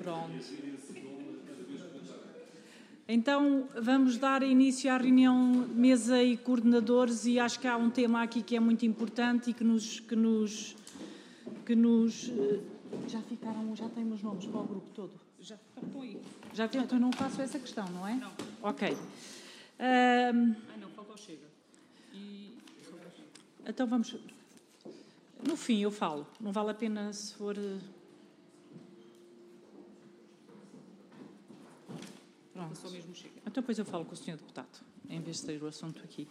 Pronto. Então, vamos dar início à reunião de mesa e coordenadores, e acho que há um tema aqui que é muito importante e que nos já ficaram, já têm os nomes para o grupo todo? Já estão aí. Já tem, então não faço essa questão, não é? Não. Ok. Não, falta o Chega. Então vamos... No fim eu falo, não vale a pena se for... Pronto. Só mesmo Chega. Então depois eu falo com o Sr. Deputado, em vez de ter o assunto aqui.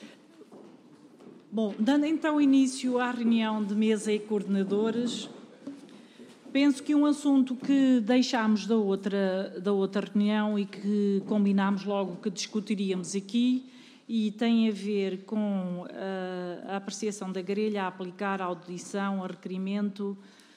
Bom, dando então início à reunião de mesa e coordenadores, penso que um assunto que deixámos da outra reunião e que combinámos logo que discutiríamos aqui e tem a ver com a apreciação da grelha a aplicar à audição, a requerimento.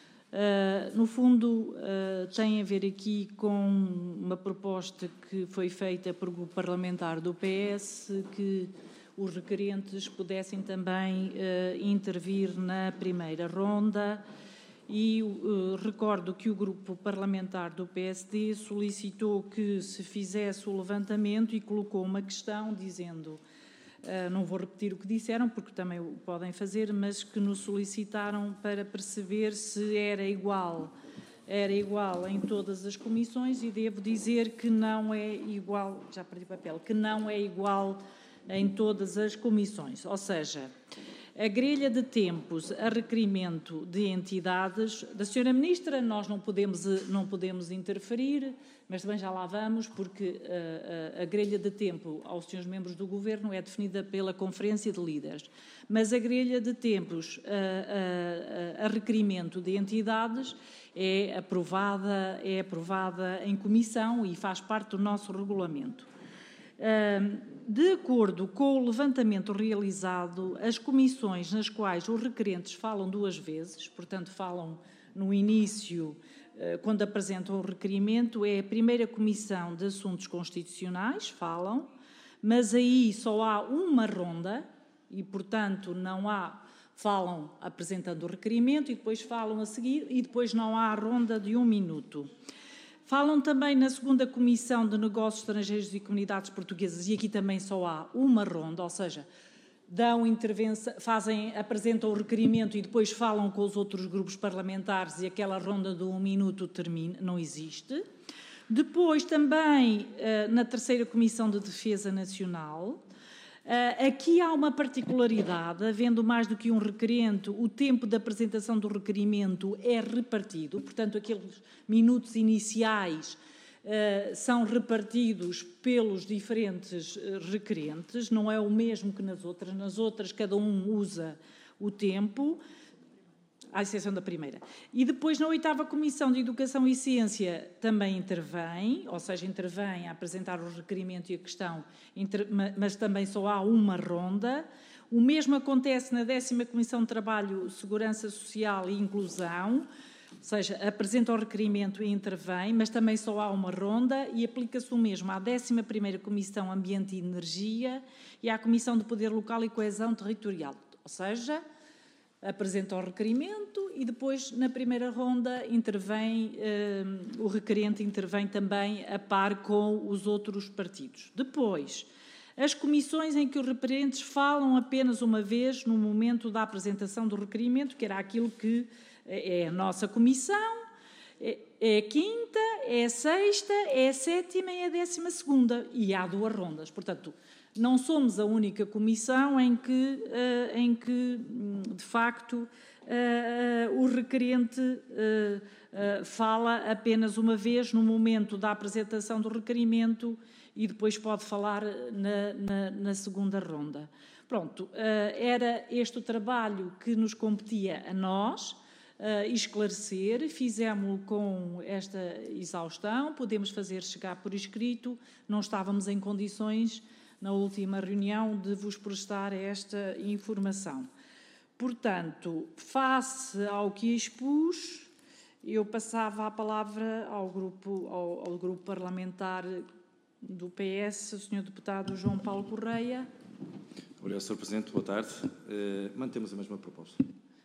No fundo, tem a ver aqui com uma proposta que foi feita por grupo parlamentar do PS, que os requerentes pudessem também intervir na primeira ronda, e recordo que o grupo parlamentar do PSD solicitou que se fizesse o levantamento e colocou uma questão dizendo, não vou repetir o que disseram porque também o podem fazer, mas que nos solicitaram para perceber se era igual em todas as comissões, e devo dizer que não é igual, já perdi o papel, que não é igual em todas as comissões, ou seja, a grelha de tempos a requerimento de entidades da Sra. Ministra nós não podemos interferir, mas também já lá vamos, porque a grelha de tempo aos Srs. Membros do Governo é definida pela Conferência de Líderes, mas a grelha de tempos a requerimento de entidades é aprovada em comissão e faz parte do nosso regulamento. De acordo com o levantamento realizado, as comissões nas quais os requerentes falam duas vezes, portanto falam no início, quando apresentam o requerimento, é a primeira Comissão de Assuntos Constitucionais, falam, mas aí só há uma ronda e, portanto, falam apresentando o requerimento e depois falam a seguir e depois não há a ronda de 1 minuto. Falam também na segunda Comissão de Negócios Estrangeiros e Comunidades Portuguesas, e aqui também só há uma ronda, ou seja, apresentam o requerimento e depois falam com os outros grupos parlamentares e aquela ronda de 1 minuto termina, não existe. Depois também na terceira Comissão de Defesa Nacional. Aqui há uma particularidade, havendo mais do que um requerente, o tempo de apresentação do requerimento é repartido, portanto, aqueles minutos iniciais são repartidos pelos diferentes requerentes, não é o mesmo que nas outras cada um usa o tempo, à exceção da primeira. E depois, na oitava Comissão de Educação e Ciência, também intervém, ou seja, intervém a apresentar o requerimento e a questão, mas também só há uma ronda. O mesmo acontece na 10ª Comissão de Trabalho, Segurança Social e Inclusão, ou seja, apresenta o requerimento e intervém, mas também só há uma ronda, e aplica-se o mesmo à 11ª Comissão Ambiente e Energia e à Comissão de Poder Local e Coesão Territorial, ou seja, apresenta o requerimento e depois, na primeira ronda, o requerente intervém também a par com os outros partidos. Depois, as comissões em que os requerentes falam apenas uma vez no momento da apresentação do requerimento, que era aquilo que é a nossa comissão, é a quinta, é a sexta, é a sétima e é a 12ª, e há 2 rondas. Portanto, não somos a única comissão em que de facto, o requerente fala apenas uma vez no momento da apresentação do requerimento e depois pode falar na segunda ronda. Pronto, era este o trabalho que nos competia a nós, esclarecer, fizemos-lo com esta exaustão, podemos fazer chegar por escrito, não estávamos em condições na última reunião de vos prestar esta informação. Portanto, face ao que expus, eu passava a palavra ao grupo parlamentar do PS, o Sr. Deputado João Paulo Correia. Obrigado, Sr. Presidente. Boa tarde. Mantemos a mesma proposta. Pronto.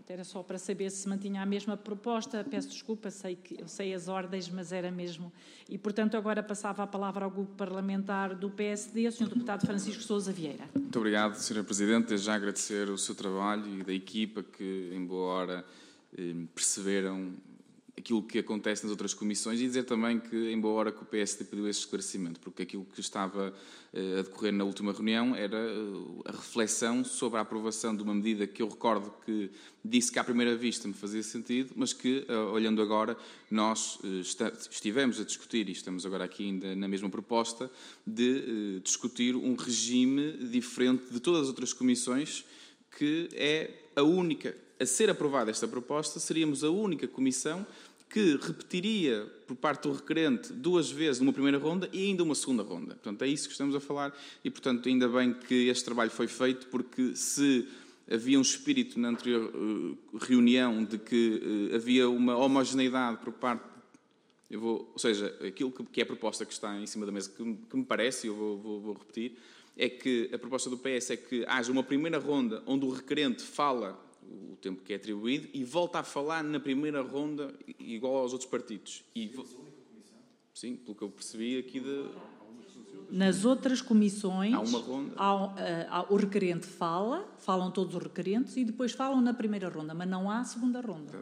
Era só para saber se mantinha a mesma proposta. Peço desculpa, eu sei as ordens, mas era mesmo. E, portanto, agora passava a palavra ao grupo parlamentar do PSD, o Sr. Deputado Francisco Sousa Vieira. Muito obrigado, Sra. Presidente. Desde já agradecer o seu trabalho e da equipa que, em boa hora, perceberam aquilo que acontece nas outras comissões, e dizer também que, em boa hora, que o PSD pediu esse esclarecimento, porque aquilo que estava a decorrer na última reunião era a reflexão sobre a aprovação de uma medida que eu recordo que disse que à primeira vista me fazia sentido, mas que, olhando agora, nós estivemos a discutir, e estamos agora aqui ainda na mesma proposta, de discutir um regime diferente de todas as outras comissões, que é a única a ser aprovada esta proposta, seríamos a única comissão que repetiria por parte do requerente 2 vezes numa primeira ronda e ainda uma segunda ronda. Portanto, é isso que estamos a falar e, portanto, ainda bem que este trabalho foi feito, porque se havia um espírito na anterior reunião de que havia uma homogeneidade por parte... ou seja, aquilo que é a proposta que está em cima da mesa, que me parece, e eu vou repetir, é que a proposta do PS é que haja uma primeira ronda onde o requerente fala o tempo que é atribuído e volta a falar na primeira ronda igual aos outros partidos. Sim, pelo que eu percebi aqui Nas outras comissões, há uma ronda. O requerente falam todos os requerentes e depois falam na primeira ronda, mas não há segunda ronda.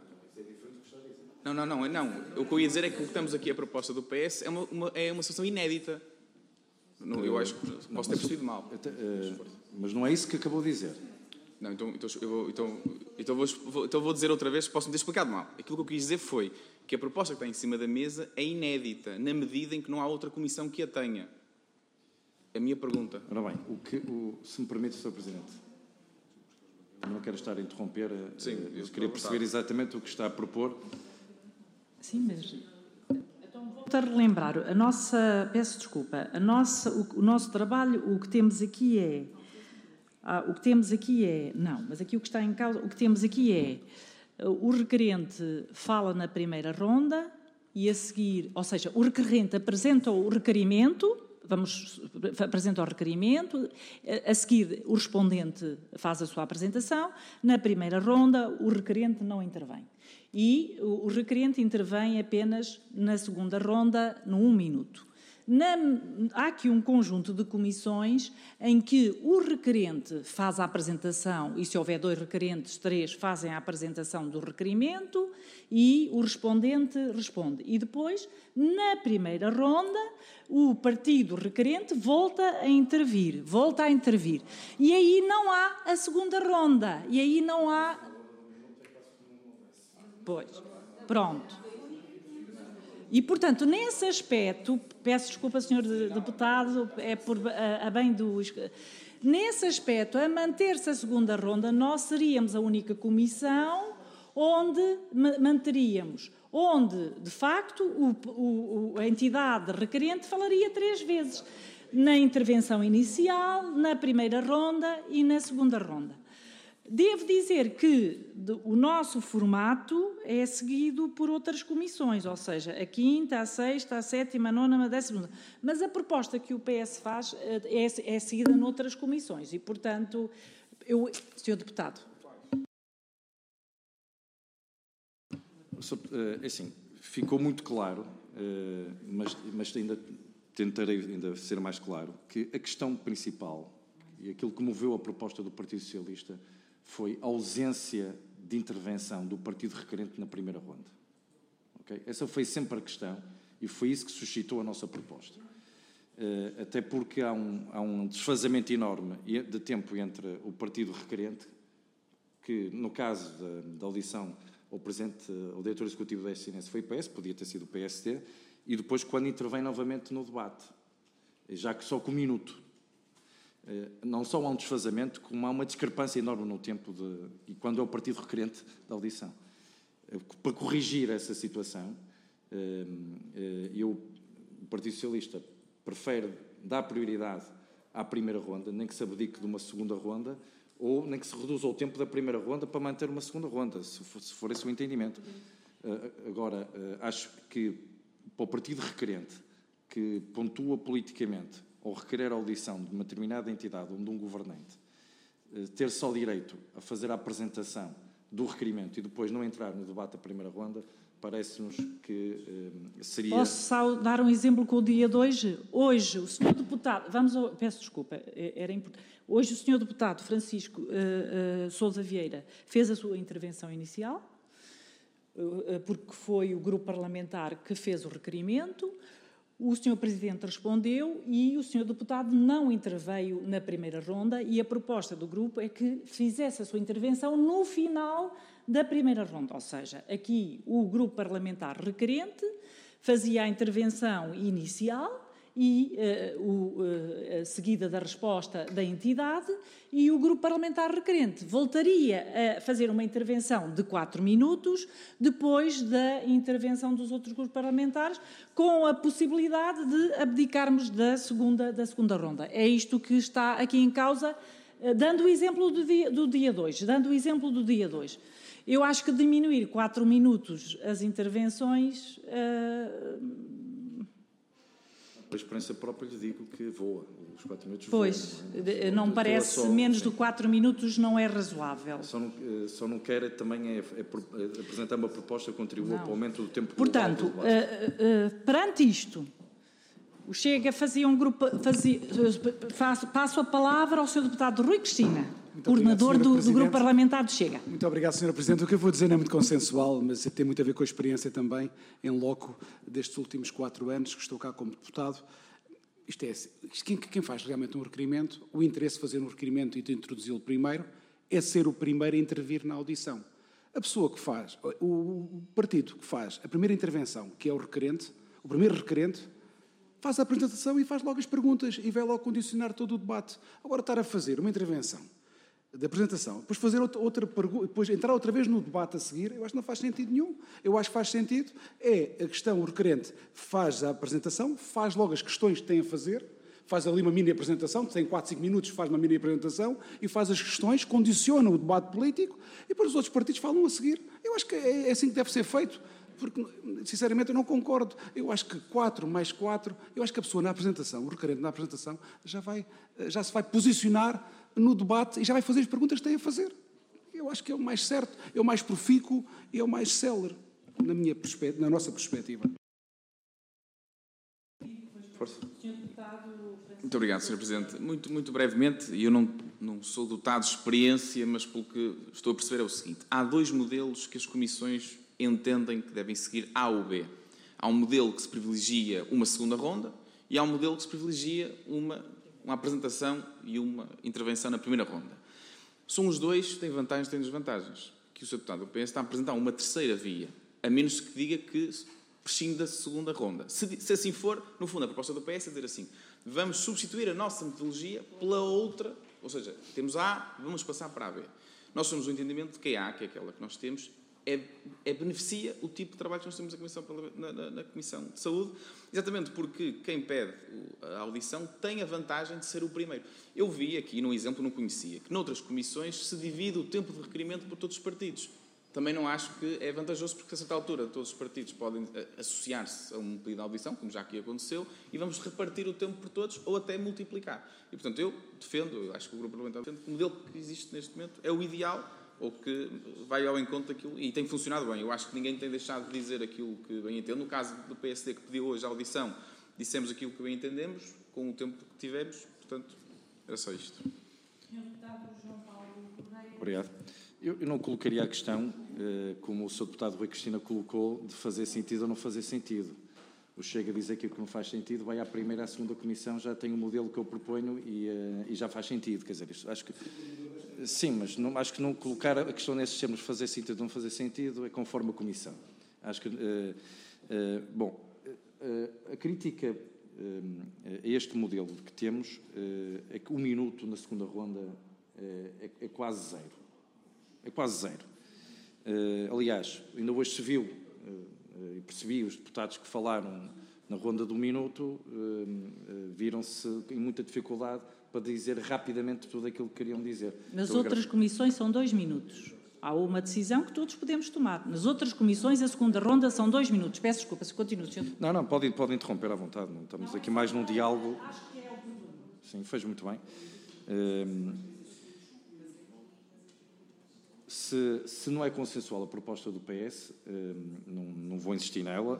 Não. O que eu ia dizer é que o que estamos aqui, a proposta do PS, é uma situação inédita. Eu acho que posso ter percebido mal. Mas não é isso que acabou de dizer. Não, então vou dizer outra vez, posso-me ter explicado mal. Aquilo que eu quis dizer foi que a proposta que está em cima da mesa é inédita, na medida em que não há outra comissão que a tenha. A minha pergunta. Ora bem, se me permite, Sr. Presidente, eu não quero estar a interromper, eu queria perceber exatamente o que está a propor. Sim, mas... Então, volto a relembrar, peço desculpa, o nosso trabalho, o que temos aqui é... mas aqui o que está em causa, o que temos aqui é o requerente fala na primeira ronda e a seguir, ou seja, o requerente apresenta o requerimento, apresenta o requerimento, a seguir o respondente faz a sua apresentação, na primeira ronda o requerente não intervém. E o requerente intervém apenas na segunda ronda, no 1 minuto. Há aqui um conjunto de comissões em que o requerente faz a apresentação e, se houver 2 requerentes, 3 fazem a apresentação do requerimento e o respondente responde. E depois, na primeira ronda, o partido requerente volta a intervir. E aí não há a segunda ronda. E aí não há... Pois, pronto. E, portanto, nesse aspecto, peço desculpa, Sr. Deputado, a bem do... Nesse aspecto, a manter-se a segunda ronda, nós seríamos a única comissão onde manteríamos, onde, de facto, a entidade requerente falaria 3 vezes, na intervenção inicial, na primeira ronda e na segunda ronda. Devo dizer que o nosso formato é seguido por outras comissões, ou seja, a 5ª, a 6ª, a 7ª, a 9ª, a 10ª. Mas a proposta que o PS faz é seguida noutras comissões e, portanto, Sr. Deputado. Assim, ficou muito claro, mas ainda tentarei ser mais claro, que a questão principal e aquilo que moveu a proposta do Partido Socialista foi a ausência de intervenção do partido requerente na primeira ronda. Okay? Essa foi sempre a questão e foi isso que suscitou a nossa proposta. Até porque há um desfazamento enorme de tempo entre o partido requerente, que no caso da audição ao diretor executivo da SNS foi o PS, podia ter sido o PSD, e depois quando intervém novamente no debate, já que só com 1 minuto. Não só há um desfazamento, como há uma discrepância enorme no tempo e quando é o partido requerente da audição. Para corrigir essa situação, o Partido Socialista prefere dar prioridade à primeira ronda, nem que se abdique de uma segunda ronda, ou nem que se reduza o tempo da primeira ronda para manter uma segunda ronda, se for esse o entendimento. Agora, acho que para o partido requerente, que pontua politicamente ou requerer a audição de uma determinada entidade ou de um governante, ter só direito a fazer a apresentação do requerimento e depois não entrar no debate da primeira ronda, parece-nos que seria... Posso só dar um exemplo com o dia de hoje? Hoje, o senhor deputado... Peço desculpa, era importante. Hoje, o senhor deputado Francisco Sousa Vieira fez a sua intervenção inicial, porque foi o grupo parlamentar que fez o requerimento. O senhor Presidente respondeu e o senhor deputado não interveio na primeira ronda e a proposta do grupo é que fizesse a sua intervenção no final da primeira ronda. Ou seja, aqui o grupo parlamentar requerente fazia a intervenção inicial e seguida da resposta da entidade, e o grupo parlamentar requerente voltaria a fazer uma intervenção de 4 minutos depois da intervenção dos outros grupos parlamentares, com a possibilidade de abdicarmos da segunda ronda. É isto que está aqui em causa, dando o exemplo do dia 2. Eu acho que diminuir 4 minutos as intervenções... Pela experiência própria lhe digo que voa, os 4 minutos pois, voam, não parece, menos de 4 minutos não é razoável. Só não quero também apresentar uma proposta que contribua para o aumento do tempo. Portanto, perante isto, o Chega fazia um grupo... passo a palavra ao Sr. Deputado Rui Cristina, coordenador do Grupo Parlamentar do Chega. Muito obrigado, Sra. Presidente. O que eu vou dizer não é muito consensual, mas tem muito a ver com a experiência também, em loco, destes últimos 4 anos que estou cá como deputado. Quem faz realmente um requerimento, o interesse de fazer um requerimento e de introduzi-lo primeiro, é ser o primeiro a intervir na audição. A pessoa que faz, o partido que faz a primeira intervenção, que é o requerente, o primeiro requerente, faz a apresentação e faz logo as perguntas e vai logo condicionar todo o debate. Agora, estar a fazer uma intervenção de apresentação, depois fazer outra pergunta, depois entrar outra vez no debate a seguir, eu acho que não faz sentido nenhum. Eu acho que faz sentido, a questão, o requerente faz a apresentação, faz logo as questões que tem a fazer, faz ali uma mini apresentação, tem 4, 5 minutos, faz uma mini apresentação e faz as questões, condiciona o debate político e depois os outros partidos falam a seguir. Eu acho que é assim que deve ser feito. Porque, sinceramente, eu não concordo. Eu acho que 4 mais 4, eu acho que a pessoa na apresentação, o requerente na apresentação, já se vai posicionar no debate e já vai fazer as perguntas que tem a fazer. Eu acho que é o mais certo, é o mais profícuo e é o mais célere, na nossa perspectiva. Força. Muito obrigado, Sr. Presidente. Muito brevemente, e eu não sou dotado de experiência, mas pelo que estou a perceber é o seguinte. Há 2 modelos que as comissões entendem que devem seguir A ou B. Há um modelo que se privilegia uma segunda ronda e há um modelo que se privilegia uma apresentação e uma intervenção na primeira ronda. São os dois, têm vantagens e têm desvantagens. Que o Sr. Deputado do PS está a apresentar uma terceira via, a menos que diga que prescinde da segunda ronda. Se assim for, no fundo, a proposta do PS é dizer assim, vamos substituir a nossa metodologia pela outra, ou seja, temos A, vamos passar para a B. Nós somos o entendimento de que a A, que é aquela que nós temos, beneficia o tipo de trabalho que nós temos na Comissão de Saúde, exatamente porque quem pede a audição tem a vantagem de ser o primeiro. Eu vi aqui, num exemplo, não conhecia, que noutras comissões se divide o tempo de requerimento por todos os partidos. Também não acho que é vantajoso, porque a certa altura todos os partidos podem associar-se a um pedido de audição, como já aqui aconteceu, e vamos repartir o tempo por todos ou até multiplicar. E, portanto, eu acho que o Grupo Parlamentar defende que o modelo que existe neste momento é o ideal, ou que vai ao encontro daquilo, e tem funcionado bem. Eu acho que ninguém tem deixado de dizer aquilo que bem entende. No caso do PSD, que pediu hoje a audição, dissemos aquilo que bem entendemos, com o tempo que tivemos, portanto, era só isto. Obrigado. Eu não colocaria a questão, como o Sr. Deputado Rui Cristina colocou, de fazer sentido ou não fazer sentido. O Chega a dizer que o que não faz sentido vai à primeira e à segunda comissão, já tem o modelo que eu proponho e já faz sentido. Quer dizer, isto, acho que... Sim, mas acho que não colocar a questão nesses termos, fazer sentido ou não fazer sentido, é conforme a Comissão. Acho que, a crítica a este modelo que temos é que 1 minuto na segunda ronda é quase zero. É quase zero. Aliás, ainda hoje se viu e percebi os deputados que falaram na ronda do minuto viram-se em muita dificuldade para dizer rapidamente tudo aquilo que queriam dizer. Nas outras comissões são 2 minutos. Há uma decisão que todos podemos tomar. Nas outras comissões, a segunda ronda são 2 minutos. Peço desculpa, se continua, senhor. Não, pode interromper à vontade. Não estamos aqui mais num diálogo. Acho que é oportuno. Sim, fez muito bem. Se não é consensual a proposta do PS, não vou insistir nela.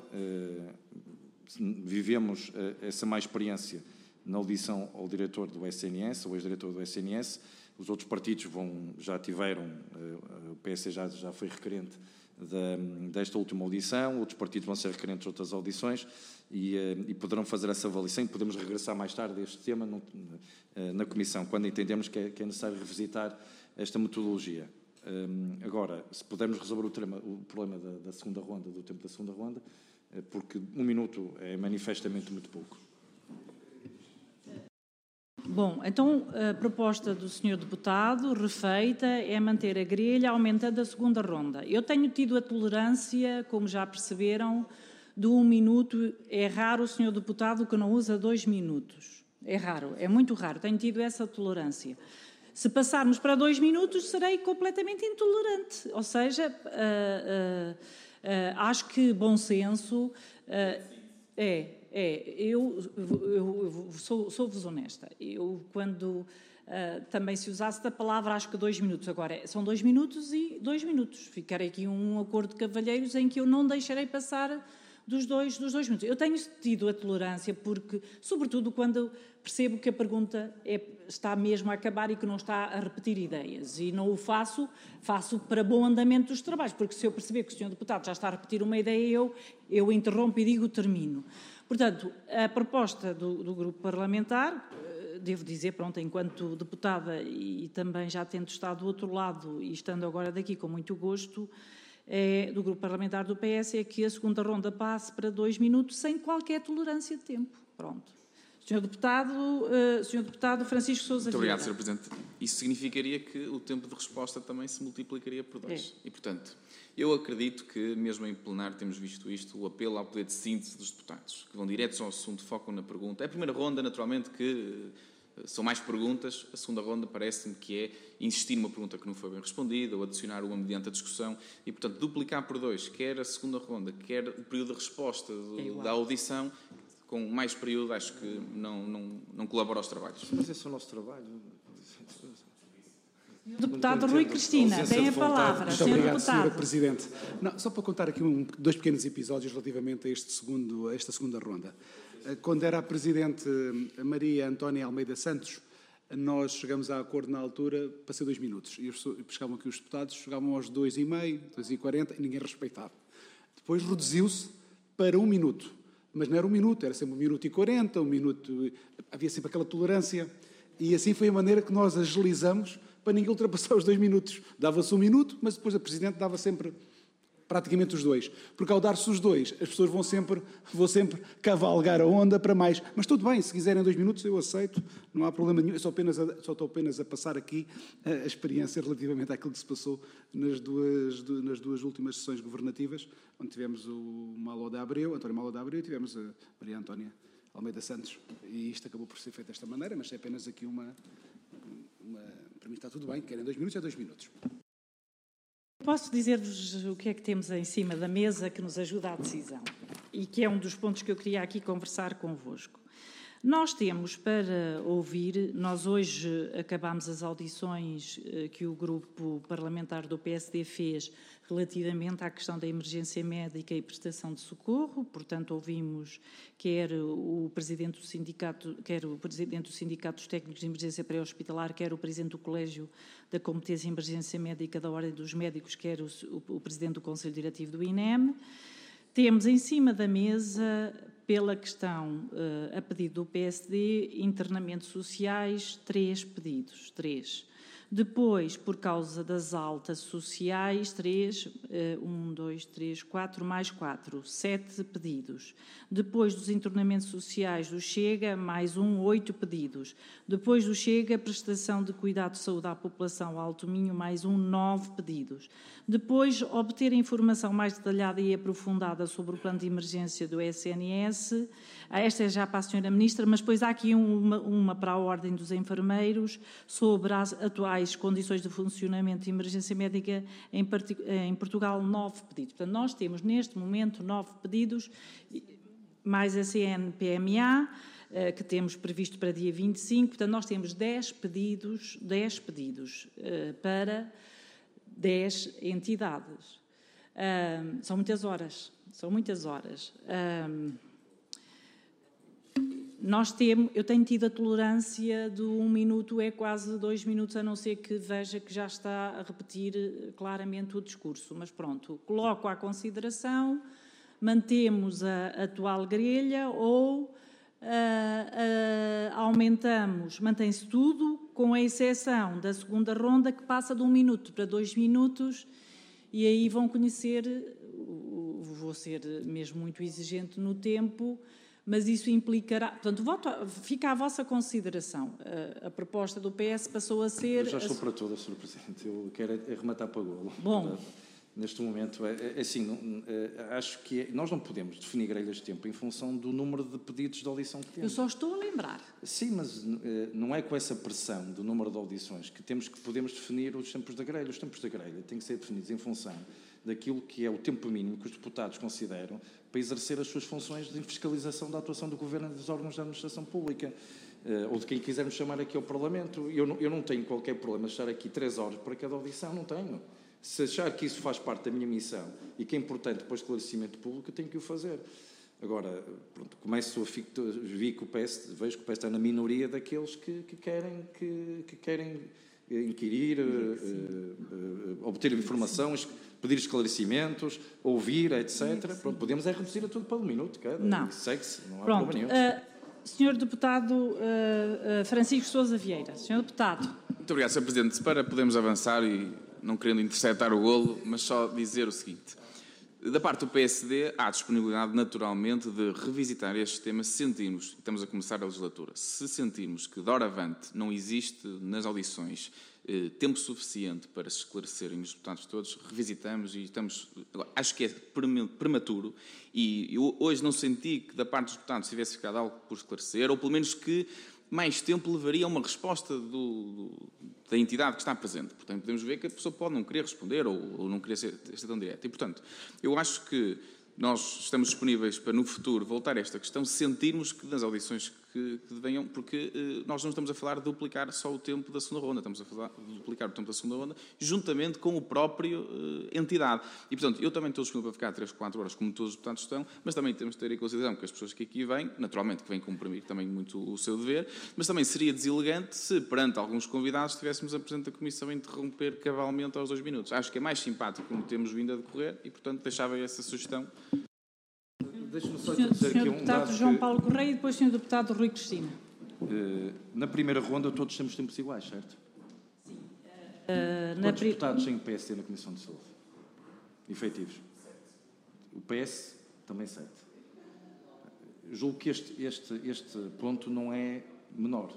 Vivemos essa má experiência na audição ao diretor do SNS, ao ex-diretor do SNS. Os outros partidos já tiveram, o PS já foi requerente desta última audição, outros partidos vão ser requerentes de outras audições e poderão fazer essa avaliação e podemos regressar mais tarde a este tema na Comissão, quando entendemos que é necessário revisitar esta metodologia. Agora, se pudermos resolver o problema da segunda ronda, do tempo da segunda ronda, porque 1 minuto é manifestamente muito pouco. Bom, então a proposta do Sr. Deputado, refeita, é manter a grelha aumentando a segunda ronda. Eu tenho tido a tolerância, como já perceberam, de 1 minuto. É raro o Sr. Deputado que não usa 2 minutos. É raro, é muito raro. Tenho tido essa tolerância. Se passarmos para 2 minutos, serei completamente intolerante. Ou seja, acho que bom senso eu sou-vos honesta. Eu, quando também se usasse da palavra, acho que 2 minutos. Agora, são 2 minutos e 2 minutos. Ficarei aqui um acordo de cavalheiros em que eu não deixarei passar dos dois minutos. Eu tenho tido a tolerância porque, sobretudo, quando percebo que a pergunta está mesmo a acabar e que não está a repetir ideias. E não o faço para bom andamento dos trabalhos, porque se eu perceber que o Sr. Deputado já está a repetir uma ideia, eu interrompo e digo termino. Portanto, a proposta do grupo parlamentar, devo dizer, pronto, enquanto deputada e também já tendo estado do outro lado e estando agora daqui com muito gosto, do grupo parlamentar do PS, é que a segunda ronda passe para 2 minutos sem qualquer tolerância de tempo. Pronto. Sr. Deputado Francisco Sousa Muito obrigado, Vieira. Sr. Presidente. Isso significaria que o tempo de resposta também se multiplicaria por 2. E, portanto, eu acredito que, mesmo em plenário, temos visto isto, o apelo ao poder de síntese dos deputados, que vão diretos ao assunto, focam na pergunta. É a primeira ronda, naturalmente, que são mais perguntas. A segunda ronda parece-me que é insistir numa pergunta que não foi bem respondida ou adicionar uma mediante a discussão e, portanto, duplicar por 2, quer a segunda ronda, quer o período de resposta da audição, com mais período, acho que não colabora aos trabalhos. Mas esse é o nosso trabalho. Deputado Rui Cristina, tem a palavra. Muito obrigado, Sra. Presidente. Não, só para contar aqui 2 pequenos episódios relativamente a esta segunda ronda. Quando era a Presidente Maria Antónia Almeida Santos, nós chegamos a acordo na altura para ser 2 minutos. E chegavam aqui os deputados, chegavam aos 2,5, 2,40 e ninguém respeitava. Depois reduziu-se para 1 minuto. Mas não era 1 minuto, era sempre 1 minuto e 40, 1 minuto... Havia sempre aquela tolerância. E assim foi a maneira que nós agilizamos para ninguém ultrapassar os 2 minutos. Dava-se 1 minuto, mas depois a Presidente dava sempre praticamente os 2. Porque ao dar-se os 2, as pessoas vão sempre cavalgar a onda para mais. Mas tudo bem, se quiserem 2 minutos eu aceito, não há problema nenhum. Eu só estou apenas a passar aqui a experiência relativamente àquilo que se passou nas duas últimas sessões governativas, onde tivemos o António Malo de Abreu, e tivemos a Maria Antónia Almeida Santos. E isto acabou por ser feito desta maneira, mas é apenas aqui para mim está tudo bem, querem 2 minutos, é 2 minutos. Posso dizer-vos o que é que temos em cima da mesa que nos ajuda à decisão e que é um dos pontos que eu queria aqui conversar convosco. Nós temos para ouvir, nós hoje acabámos as audições que o grupo parlamentar do PSD fez relativamente à questão da emergência médica e prestação de socorro, portanto ouvimos quer o Presidente do Sindicato dos Técnicos de Emergência Pré-Hospitalar, quer o Presidente do Colégio da Competência em Emergência Médica da Ordem dos Médicos, quer o Presidente do Conselho Diretivo do INEM. Temos em cima da mesa, pela questão, a pedido do PSD, internamentos sociais, 3 pedidos. 3. Depois, por causa das altas sociais, 3, 1, 2, 3, 4, mais 4, 7 pedidos. Depois dos internamentos sociais do Chega, mais 8 pedidos. Depois do Chega, prestação de cuidado de saúde à população Alto Minho, mais 9 pedidos. Depois, obter informação mais detalhada e aprofundada sobre o plano de emergência do SNS. Esta é já para a Sra. Ministra, mas depois há aqui uma para a Ordem dos Enfermeiros sobre as atuais condições de funcionamento de emergência médica em Portugal, 9 pedidos. Portanto, nós temos neste momento 9 pedidos, mais a CNPMA, que temos previsto para dia 25. Portanto, nós temos 10 pedidos para 10 entidades. São muitas horas. Eu tenho tido a tolerância de 1 minuto, é quase 2 minutos, a não ser que veja que já está a repetir claramente o discurso. Mas pronto, coloco à consideração, mantemos a atual grelha ou aumentamos, mantém-se tudo, com a exceção da segunda ronda, que passa de 1 minuto para 2 minutos, e aí vão conhecer, vou ser mesmo muito exigente no tempo, mas isso implicará... Portanto, fica à vossa consideração. A proposta do PS passou a ser... Eu já estou para toda, Sr. Presidente. Eu quero arrematar para golo. Bom. Neste momento, assim, acho que nós não podemos definir grelhas de tempo em função do número de pedidos de audição que temos. Eu só estou a lembrar. Sim, mas não é com essa pressão do número de audições que podemos definir os tempos da grelha. Os tempos da grelha têm que ser definidos em função daquilo que é o tempo mínimo que os deputados consideram para exercer as suas funções de fiscalização da atuação do Governo e dos órgãos da administração pública, ou de quem quisermos chamar aqui ao Parlamento. Eu não tenho qualquer problema de estar aqui 3 horas para cada audição, não tenho. Se achar que isso faz parte da minha missão e que é importante para o esclarecimento público, eu tenho que o fazer. Agora, pronto, vejo que o PS está na minoria daqueles que querem inquirir, obter informação, pedir esclarecimentos, ouvir, etc. Pronto, podemos reduzir a tudo para 1 minuto, cara. Não. Segue-se, não há Pronto. problema nenhum. Senhor Deputado Francisco Sousa Vieira. Senhor Deputado. Muito obrigado, Sr. Presidente. Para podermos avançar e não querendo interceptar o golo, mas só dizer o seguinte. Da parte do PSD, há disponibilidade, naturalmente, de revisitar este tema se sentirmos, e estamos a começar a legislatura, se sentirmos que, doravante, não existe nas audições tempo suficiente para se esclarecerem os deputados todos, revisitamos e estamos... Acho que é prematuro e eu hoje não senti que, da parte dos deputados, tivesse ficado algo por esclarecer, ou pelo menos que mais tempo levaria a uma resposta da entidade que está presente. Portanto, podemos ver que a pessoa pode não querer responder ou não querer ser tão direta. E, portanto, eu acho que nós estamos disponíveis para, no futuro, voltar a esta questão, sentirmos que nas audições que venham, porque nós não estamos a falar de duplicar só o tempo da segunda ronda, estamos a falar de duplicar o tempo da segunda ronda juntamente com o próprio entidade. E, portanto, eu também estou disponível para ficar 3, 4 horas, como todos os deputados estão, mas também temos de ter em consideração que as pessoas que aqui vêm, naturalmente que vêm cumprir também muito o seu dever, mas também seria deselegante se, perante alguns convidados, estivéssemos a Presidente da Comissão a interromper cabalmente aos 2 minutos. Acho que é mais simpático como temos vindo a decorrer e, portanto, deixava essa sugestão. Deixa-me só Senhor dizer aqui Deputado João Paulo Correia e depois o Senhor Deputado Rui Cristina. Na primeira ronda todos temos tempos iguais, certo? Sim. Quantos deputados têm o PSD na Comissão de Saúde? Efetivos? O PS também 7. Julgo que este ponto não é menor.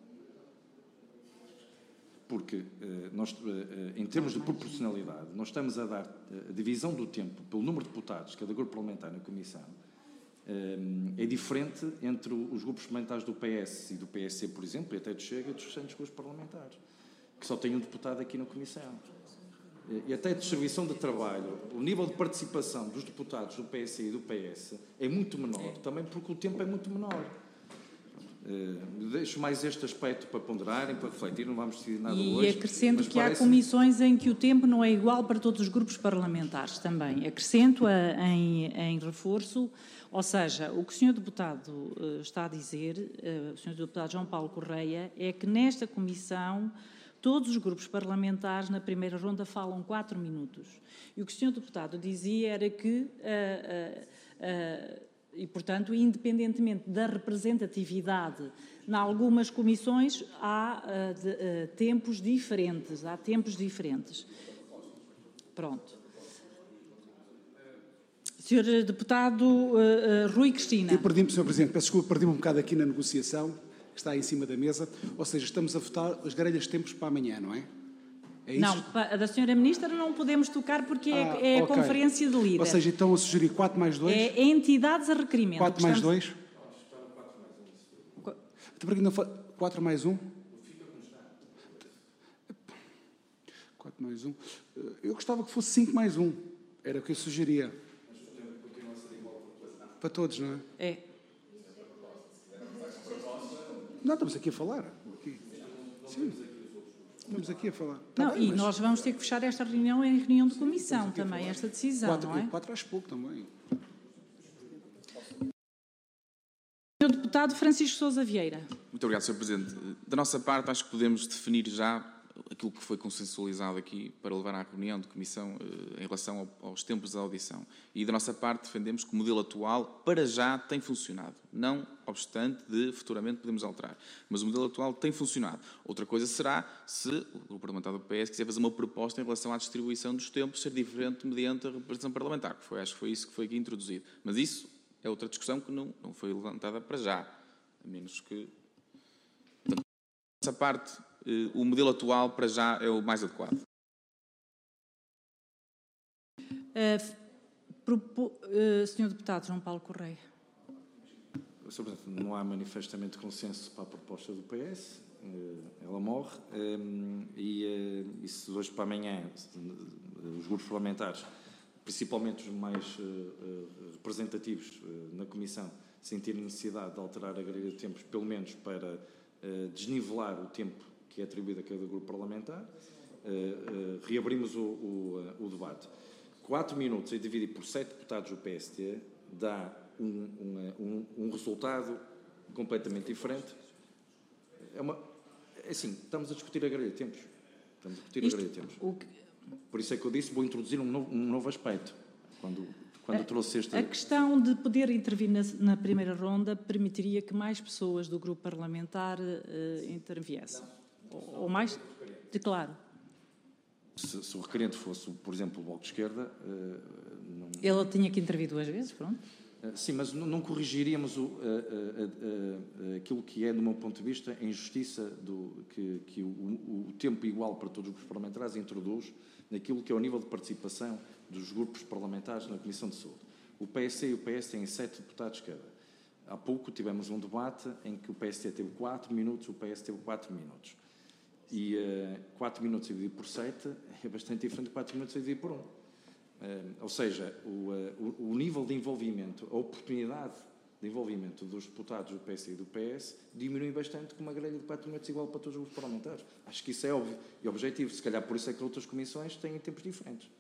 Porque nós, em termos de proporcionalidade, nós estamos a dar a divisão do tempo pelo número de deputados que cada grupo parlamentar na Comissão é diferente entre os grupos parlamentares do PS e do PSC, por exemplo, e até do Chega e dos restantes grupos parlamentares, que só têm um deputado aqui na Comissão. E até a distribuição de trabalho, o nível de participação dos deputados do PSC e do PS é muito menor, também porque o tempo é muito menor. Deixo mais este aspecto para ponderarem, para refletir, não vamos decidir nada hoje. E acrescento que há comissões em que o tempo não é igual para todos os grupos parlamentares também. Acrescento em reforço, ou seja, o que o Sr. Deputado está a dizer, o Sr. Deputado João Paulo Correia, é que nesta comissão todos os grupos parlamentares na primeira ronda falam 4 minutos. E o que o Sr. Deputado dizia era que... E, portanto, independentemente da representatividade, em algumas comissões há tempos diferentes. Pronto. Sr. Deputado Rui Cristina. Eu perdi-me, Sr. Presidente, peço desculpa, perdi-me um bocado aqui na negociação, que está em cima da mesa, ou seja, estamos a votar as grelhas de tempos para amanhã, não é? É isso? Não, a da Sra. Ministra não podemos tocar porque é a okay. Conferência de Líderes. Ou seja, estão a sugerir 4 mais 2? É entidades a requerimento. 4 mais 2? 4 mais 1? 4 mais 1. Eu gostava que fosse 5 mais 1. Era o que eu sugeria. Para todos, não é? É. Não, estamos aqui a falar. Aqui. Sim. Estamos aqui a falar. Não, e nós vamos ter que fechar esta reunião em reunião de comissão também, esta decisão, não é? 4 acho pouco também. Senhor Deputado Francisco Sousa Vieira. Muito obrigado, Sr. Presidente. Da nossa parte, acho que podemos definir já aquilo que foi consensualizado aqui para levar à reunião de comissão em relação aos tempos da audição. E da nossa parte defendemos que o modelo atual, para já, tem funcionado. Não obstante de futuramente podemos alterar. Mas o modelo atual tem funcionado. Outra coisa será se o Grupo Parlamentar do PS quiser fazer uma proposta em relação à distribuição dos tempos ser diferente mediante a representação parlamentar. Acho que foi isso que foi aqui introduzido. Mas isso é outra discussão que não foi levantada para já. A menos que... Portanto, da nossa parte, o modelo atual para já é o mais adequado. Senhor Deputado João Paulo Correia. Sr. Presidente, não há manifestamente consenso para a proposta do PS, ela morre, e se hoje para amanhã os grupos parlamentares, principalmente os mais representativos na Comissão, sentirem necessidade de alterar a grelha de tempos, pelo menos para desnivelar o tempo que é atribuído a cada grupo parlamentar, reabrimos o debate. 4 minutos a dividir por 7 deputados do PST dá um resultado completamente diferente. Assim, estamos a discutir a grelha de tempos. Por isso é que eu disse, vou introduzir um novo aspecto. Quando trouxe este... A questão de poder intervir na primeira ronda permitiria que mais pessoas do grupo parlamentar interviessem. Ou mais? Claro. Se o requerente fosse, por exemplo, o Bloco de Esquerda... Ele tinha que intervir 2 vezes, pronto. Sim, mas não corrigiríamos aquilo que é, do meu ponto de vista, a injustiça que o tempo igual para todos os grupos parlamentares introduz naquilo que é o nível de participação dos grupos parlamentares na Comissão de Saúde. O PSD e o PS têm 7 deputados cada. Há pouco tivemos um debate em que o PSD teve 4 minutos, o PS teve 4 minutos. E 4 minutos dividido por 7 é bastante diferente de 4 minutos dividido por 1. Ou seja, o nível de envolvimento, a oportunidade de envolvimento dos deputados do PS e do PS diminui bastante com uma grelha de 4 minutos igual para todos os grupos parlamentares. Acho que isso é óbvio e objetivo. Se calhar por isso é que outras comissões têm tempos diferentes.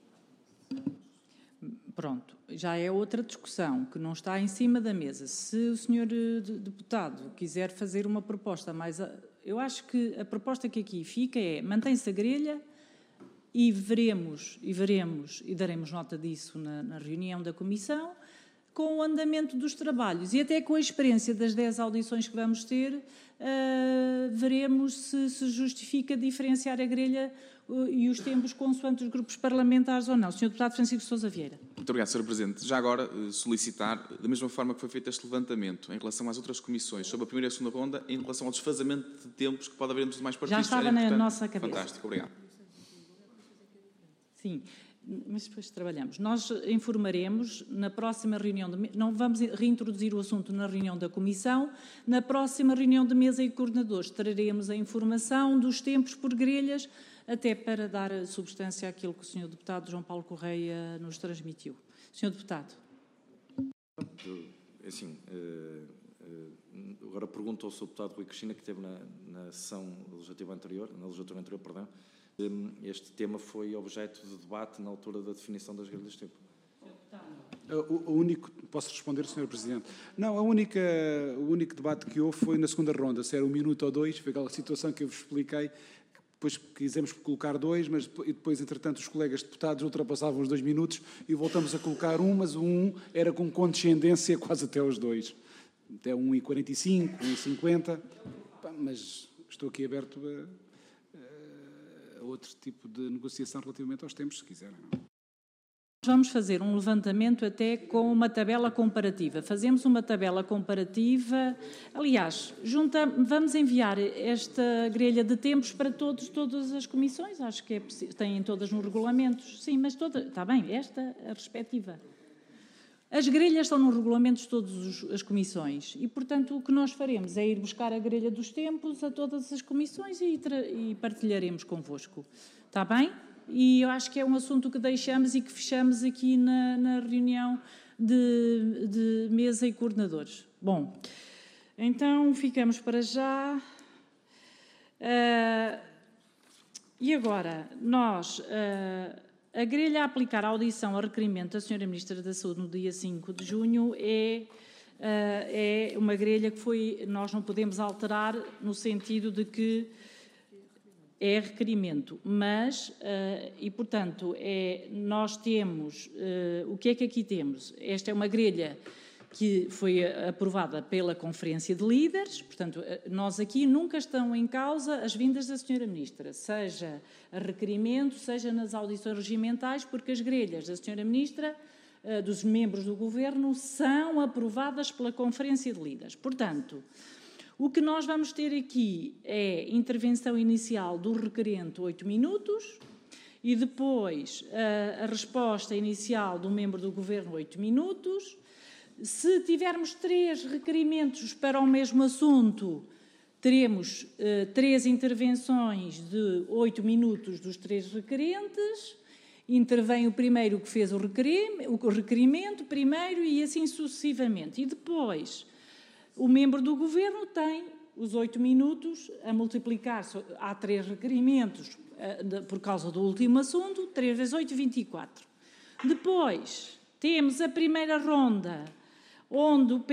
Pronto, já é outra discussão que não está em cima da mesa. Se o senhor deputado quiser fazer uma proposta mais... Eu acho que a proposta que aqui fica é mantém-se a grelha e veremos e daremos nota disso na reunião da Comissão, com o andamento dos trabalhos e até com a experiência das 10 audições que vamos ter, veremos se justifica diferenciar a grelha e os tempos consoante os grupos parlamentares ou não. Sr. Deputado Francisco Sousa Vieira. Muito obrigado, Sr. Presidente. Já agora, solicitar, da mesma forma que foi feito este levantamento em relação às outras comissões, sobre a primeira e a segunda ronda, em relação ao desfazamento de tempos que pode haver entre os demais partidos. Já estava na nossa cabeça. Fantástico, obrigado. Sim, mas depois trabalhamos. Nós informaremos na próxima reunião, não vamos reintroduzir o assunto na reunião da Comissão, na próxima reunião de mesa e coordenadores traremos a informação dos tempos por grelhas, até para dar substância àquilo que o Sr. Deputado João Paulo Correia nos transmitiu. Sr. Deputado. Assim, agora pergunto ao Sr. Deputado Rui Cristina, que esteve na sessão legislatura anterior, perdão. Este tema foi objeto de debate na altura da definição das grelhas de tempo. O único... Posso responder, Sr. Presidente? Não, o único debate que houve foi na segunda ronda, se era 1 minuto ou 2, foi aquela situação que eu vos expliquei, depois quisemos colocar 2, mas depois, entretanto, os colegas deputados ultrapassavam os 2 minutos e voltamos a colocar 1, mas o 1 era com condescendência quase até os 2. Até 1,45, 1,50, mas estou aqui aberto a outro tipo de negociação relativamente aos tempos, se quiserem. Vamos fazer um levantamento até com uma tabela comparativa. Fazemos uma tabela comparativa. Aliás, vamos enviar esta grelha de tempos para todas as comissões. Acho que é possível. Têm todas nos regulamentos. Sim, mas todas. Está bem, esta a respectiva. As grelhas estão nos regulamentos de todas as comissões e, portanto, o que nós faremos é ir buscar a grelha dos tempos a todas as comissões e partilharemos convosco. Está bem? E eu acho que é um assunto que deixamos e que fechamos aqui na reunião de mesa e coordenadores. Bom, então ficamos para já. E agora, nós, a grelha a aplicar a audição a requerimento da Sra. Ministra da Saúde no dia 5 de junho é uma grelha que nós não podemos alterar no sentido de que é requerimento, mas, e portanto, nós temos, o que é que aqui temos? Esta é uma grelha que foi aprovada pela Conferência de Líderes, portanto, nós aqui nunca estão em causa as vindas da Sra. Ministra, seja a requerimento, seja nas audições regimentais, porque as grelhas da Sra. Ministra, dos membros do Governo, são aprovadas pela Conferência de Líderes. Portanto, o que nós vamos ter aqui é intervenção inicial do requerente 8 minutos e depois a resposta inicial do membro do Governo 8 minutos. Se tivermos 3 requerimentos para o mesmo assunto, teremos 3 intervenções de 8 minutos dos 3 requerentes. Intervém o primeiro que fez o requerimento primeiro e assim sucessivamente. E depois o membro do Governo tem os 8 minutos a multiplicar. Há 3 requerimentos por causa do último assunto, 3 vezes 8, 24. Depois temos a primeira ronda, onde o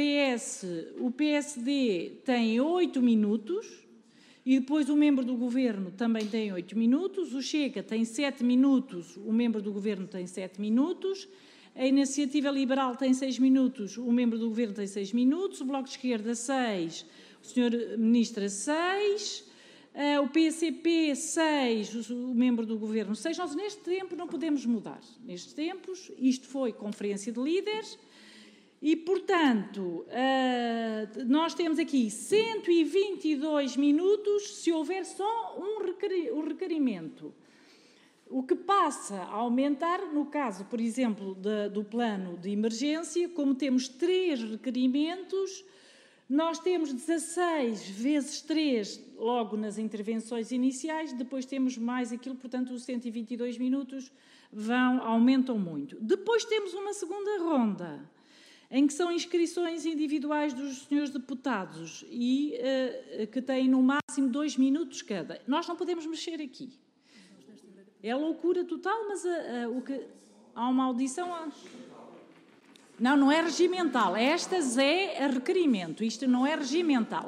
PSD tem 8 minutos e depois o membro do Governo também tem 8 minutos, o Chega tem 7 minutos, o membro do Governo tem 7 minutos, a Iniciativa Liberal tem 6 minutos, o membro do Governo tem 6 minutos, o Bloco de Esquerda 6, o Sr. Ministra 6, o PCP 6, o membro do Governo 6. Nós neste tempo não podemos mudar. Nestes tempos, isto foi Conferência de Líderes e, portanto, nós temos aqui 122 minutos se houver só um requerimento. O que passa a aumentar, no caso, por exemplo, do plano de emergência, como temos 3 requerimentos, nós temos 16 vezes 3 logo nas intervenções iniciais, depois temos mais aquilo, portanto, os 122 minutos aumentam muito. Depois temos uma segunda ronda, em que são inscrições individuais dos senhores deputados e que têm no máximo 2 minutos cada. Nós não podemos mexer aqui. É loucura total, mas há uma audição... Não é regimental. Estas é a requerimento. Isto não é regimental.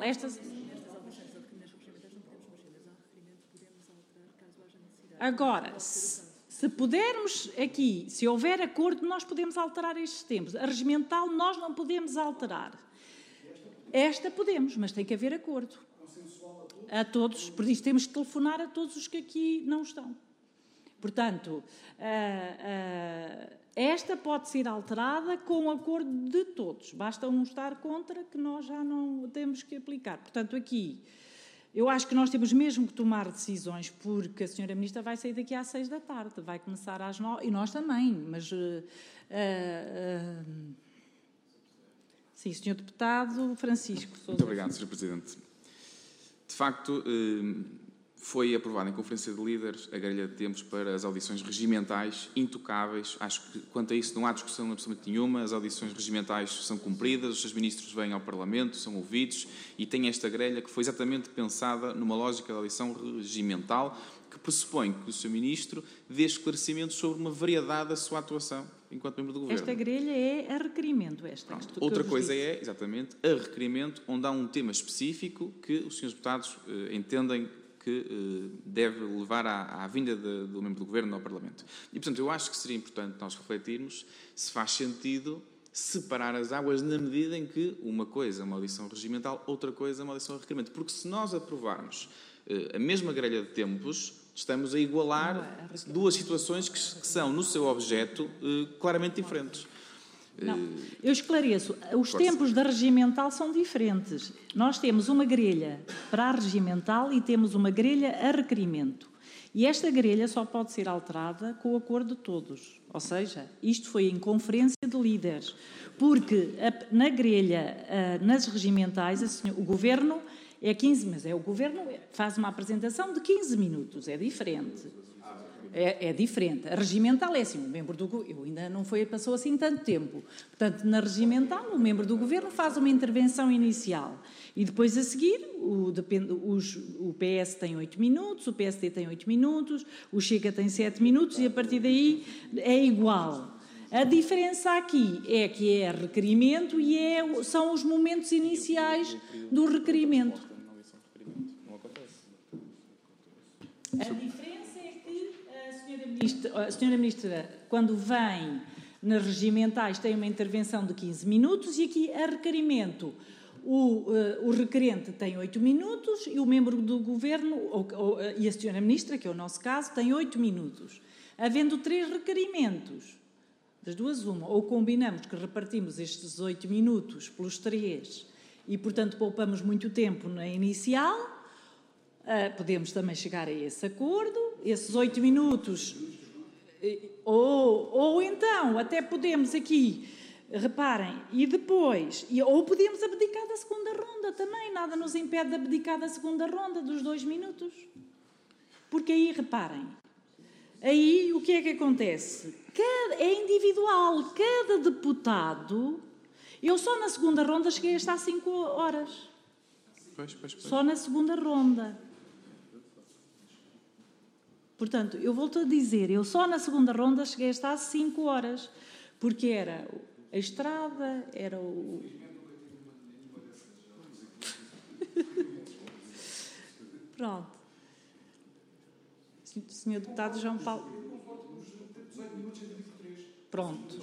Agora, se pudermos aqui, se houver acordo, nós podemos alterar estes tempos. A regimental nós não podemos alterar. Esta podemos, mas tem que haver acordo. A todos. Por isso temos que telefonar a todos os que aqui não estão. Portanto, esta pode ser alterada com o acordo de todos. Basta um estar contra que nós já não temos que aplicar. Portanto, aqui, eu acho que nós temos mesmo que tomar decisões, porque a Sra. Ministra vai sair daqui às 6 da tarde, vai começar às 9, e nós também, mas... Sim, Sr. Deputado Francisco Sousa. Muito obrigado, Sr. Presidente. De facto... Foi aprovada em Conferência de Líderes a grelha de tempos para as audições regimentais intocáveis. Acho que, quanto a isso, não há discussão absolutamente nenhuma. As audições regimentais são cumpridas, os seus ministros vêm ao Parlamento, são ouvidos e tem esta grelha que foi exatamente pensada numa lógica de audição regimental que pressupõe que o Sr. Ministro dê esclarecimentos sobre uma variedade da sua atuação enquanto membro do Governo. Esta grelha é a requerimento. Outra coisa é, exatamente, a requerimento, onde há um tema específico que os Srs. Deputados entendem que deve levar à vinda do membro do Governo ao Parlamento. E, portanto, eu acho que seria importante nós refletirmos se faz sentido separar as águas na medida em que uma coisa é uma audição regimental, outra coisa é uma audição a requerimento. Porque se nós aprovarmos a mesma grelha de tempos, estamos a igualar duas situações que são, no seu objeto, claramente diferentes. Não, eu esclareço. Os tempos da regimental são diferentes. Nós temos uma grelha para a regimental e temos uma grelha a requerimento. E esta grelha só pode ser alterada com o acordo de todos. Ou seja, isto foi em Conferência de Líderes. Porque na grelha, nas regimentais, o Governo é 15, mas o Governo faz uma apresentação de 15 minutos. É diferente. É diferente. A regimental é assim, o membro do governo, ainda não passou assim tanto tempo. Portanto, na regimental, o membro do governo faz uma intervenção inicial e depois a seguir o PS tem 8 minutos, o PSD tem 8 minutos, o Chega tem 7 minutos e a partir daí é igual. A diferença aqui é que é requerimento e são os momentos iniciais do requerimento. A diferença é que a senhora Ministra, quando vem nas regimentais, tem uma intervenção de 15 minutos e aqui a requerimento. O requerente tem 8 minutos e o membro do Governo, e a senhora Ministra, que é o nosso caso, tem 8 minutos. Havendo 3 requerimentos, das duas uma, ou combinamos que repartimos estes 8 minutos pelos 3 e, portanto, poupamos muito tempo na inicial, podemos também chegar a esse acordo, esses 8 minutos, ou então, até podemos aqui, reparem, e depois, ou podemos abdicar da segunda ronda também, nada nos impede de abdicar da segunda ronda, dos 2 minutos. Porque aí, reparem, aí o que é que acontece? É individual, cada deputado... Eu só na segunda ronda cheguei a estar 5 horas. Pois. Só na segunda ronda. Portanto, eu volto a dizer, eu só na segunda ronda cheguei a estar 5 horas, porque era a estrada, era o... Pronto. Senhor Deputado João Paulo... Pronto.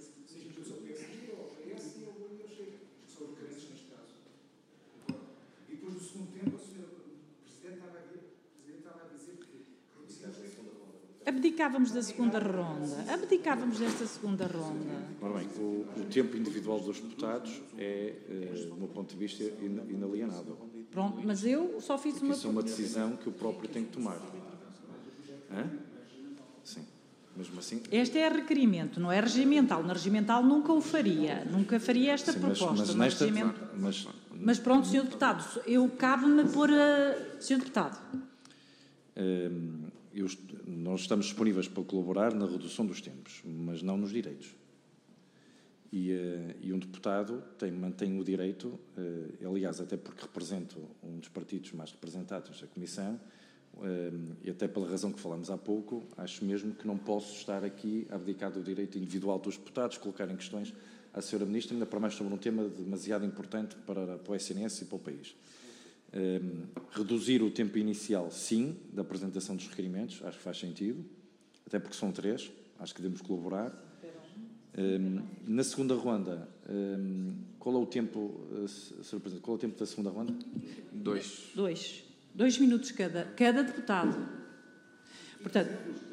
E depois, no segundo tempo, a senhora Presidente estava a dizer que abdicávamos da segunda ronda. Abdicávamos desta segunda ronda. Ora bem, o tempo individual dos deputados é, do meu ponto de vista, inalienável. Pronto, mas eu só fiz uma... Isso é uma decisão que o próprio tem que tomar. Hã? Sim. Mesmo assim... Este é requerimento, não é regimental. Na regimental nunca o faria. Nunca faria esta proposta. Mas nesta... Mas pronto, Sr. Deputado, eu cabe-me pôr a... Sr. Deputado. Nós estamos disponíveis para colaborar na redução dos tempos, mas não nos direitos. E um deputado mantém o direito, aliás, até porque represento um dos partidos mais representados nesta Comissão, e até pela razão que falámos há pouco, acho mesmo que não posso estar aqui a abdicar do direito individual dos deputados, colocar em questões à Sra. Ministra, ainda para mais sobre um tema demasiado importante para o SNS e para o país. Reduzir o tempo inicial, sim, da apresentação dos requerimentos, acho que faz sentido, até porque são 3, acho que devemos colaborar. Na segunda ronda, qual é o tempo, Sr. Presidente, qual é o tempo da segunda ronda? 2 minutos cada deputado. Portanto,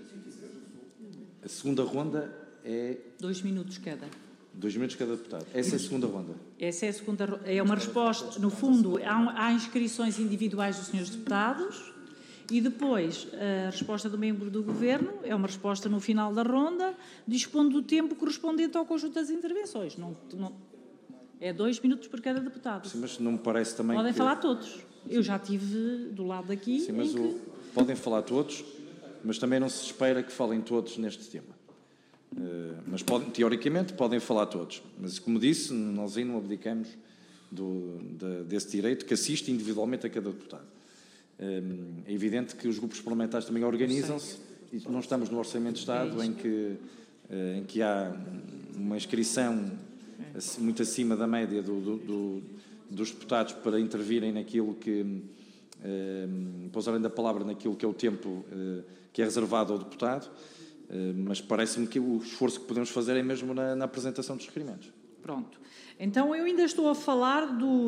a segunda ronda é... 2 minutos cada. 2 minutos cada deputado. Essa é a segunda ronda. Essa é a segunda ronda. É uma resposta, no fundo, há inscrições individuais dos senhores deputados e depois a resposta do membro do Governo é uma resposta no final da ronda, dispondo do tempo correspondente ao conjunto das intervenções. É 2 minutos por cada deputado. Sim, mas não me parece também Podem falar todos. Eu já estive do lado daqui. Sim, mas podem falar todos, mas também não se espera que falem todos neste tema. Mas teoricamente podem falar todos. Mas, como disse, nós aí não abdicamos desse direito que assiste individualmente a cada deputado. É evidente que os grupos parlamentares também organizam-se e não estamos no Orçamento de Estado em que há uma inscrição muito acima da média dos deputados para intervirem naquilo que, para usarem da palavra, naquilo que é o tempo que é reservado ao deputado, mas parece-me que o esforço que podemos fazer é mesmo na apresentação dos requerimentos. Pronto. Então, eu ainda estou a falar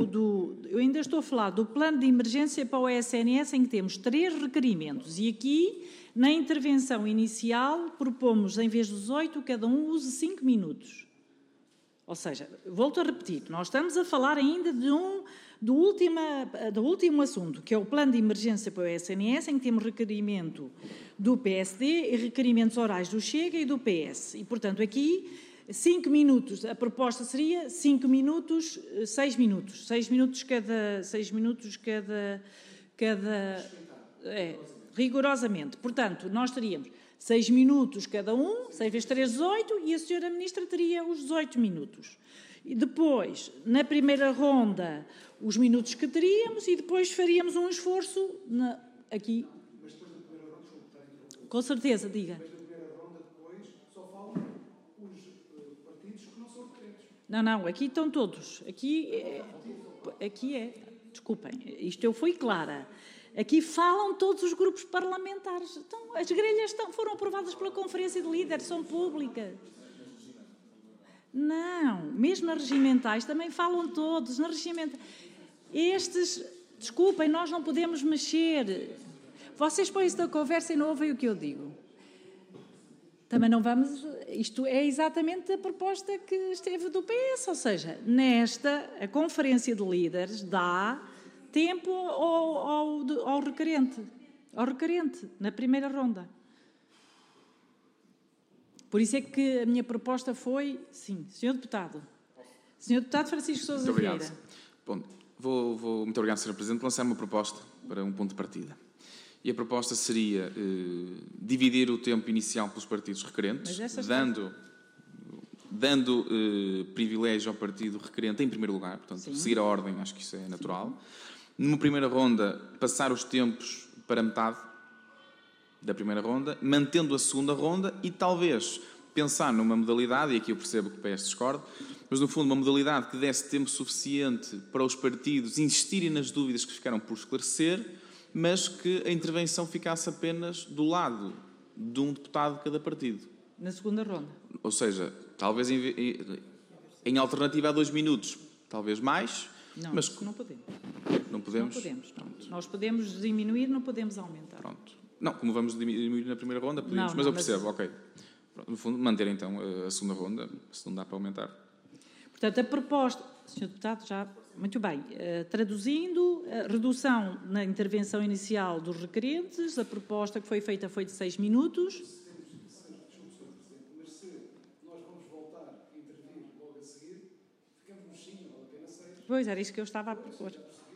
do plano de emergência para o SNS, em que temos 3 requerimentos. E aqui, na intervenção inicial, propomos, em vez dos 8, cada um use 5 minutos. Ou seja, volto a repetir, nós estamos a falar ainda do último assunto, que é o plano de emergência para o SNS, em que temos requerimento do PSD e requerimentos orais do Chega e do PS. E, portanto, aqui, 5 minutos, a proposta seria 5 minutos, 6 minutos. 6 minutos cada rigorosamente. Portanto, nós teríamos 6 minutos cada um, 6 vezes 3, 18, e a senhora Ministra teria os 18 minutos. E depois, na primeira ronda, os minutos que teríamos, e depois faríamos um esforço aqui. Mas depois da primeira ronda, com certeza, diga. Depois da primeira ronda, depois, só falam os partidos que não são requerentes. Não, aqui estão todos. Aqui é. Desculpem, isto eu fui clara. Aqui falam todos os grupos parlamentares. Então, as grelhas foram aprovadas pela Conferência de Líderes, são públicas. Não, mesmo nas regimentais também falam todos. Nas regimentais. Desculpem, nós não podemos mexer. Vocês põem-se da conversa e não ouvem o que eu digo. Também não vamos... Isto é exatamente a proposta que esteve do PS, ou seja, a Conferência de Líderes dá tempo ao requerente, na primeira ronda. Por isso é que a minha proposta foi, sim, Sr. Deputado Francisco Sousa Vieira. Bom, muito obrigado, Sr. Presidente, lançar uma proposta para um ponto de partida. E a proposta seria dividir o tempo inicial pelos partidos requerentes, dando privilégio ao partido requerente em primeiro lugar, portanto, sim, seguir a ordem, acho que isso é natural. Sim. Numa primeira ronda, passar os tempos para metade da primeira ronda, mantendo a segunda ronda e talvez pensar numa modalidade, e aqui eu percebo que o PS discorda, mas no fundo uma modalidade que desse tempo suficiente para os partidos insistirem nas dúvidas que ficaram por esclarecer, mas que a intervenção ficasse apenas do lado de um deputado de cada partido. Na segunda ronda. Ou seja, talvez em alternativa a 2 minutos, talvez mais. Não, mas não podemos. Não podemos? Não podemos, não. Nós podemos diminuir, não podemos aumentar. Pronto. Não, como vamos diminuir na primeira ronda, podemos, mas eu percebo, ok. No fundo, manter então a segunda ronda, se não dá para aumentar. Portanto, a proposta... Sr. Deputado, já... Muito bem. Traduzindo, a redução na intervenção inicial dos requerentes, a proposta que foi feita foi de 6 minutos. Mas se nós vamos voltar a intervir logo a seguir, ficamos nos 5, vale a pena 6. Pois, era isso que eu estava a propor.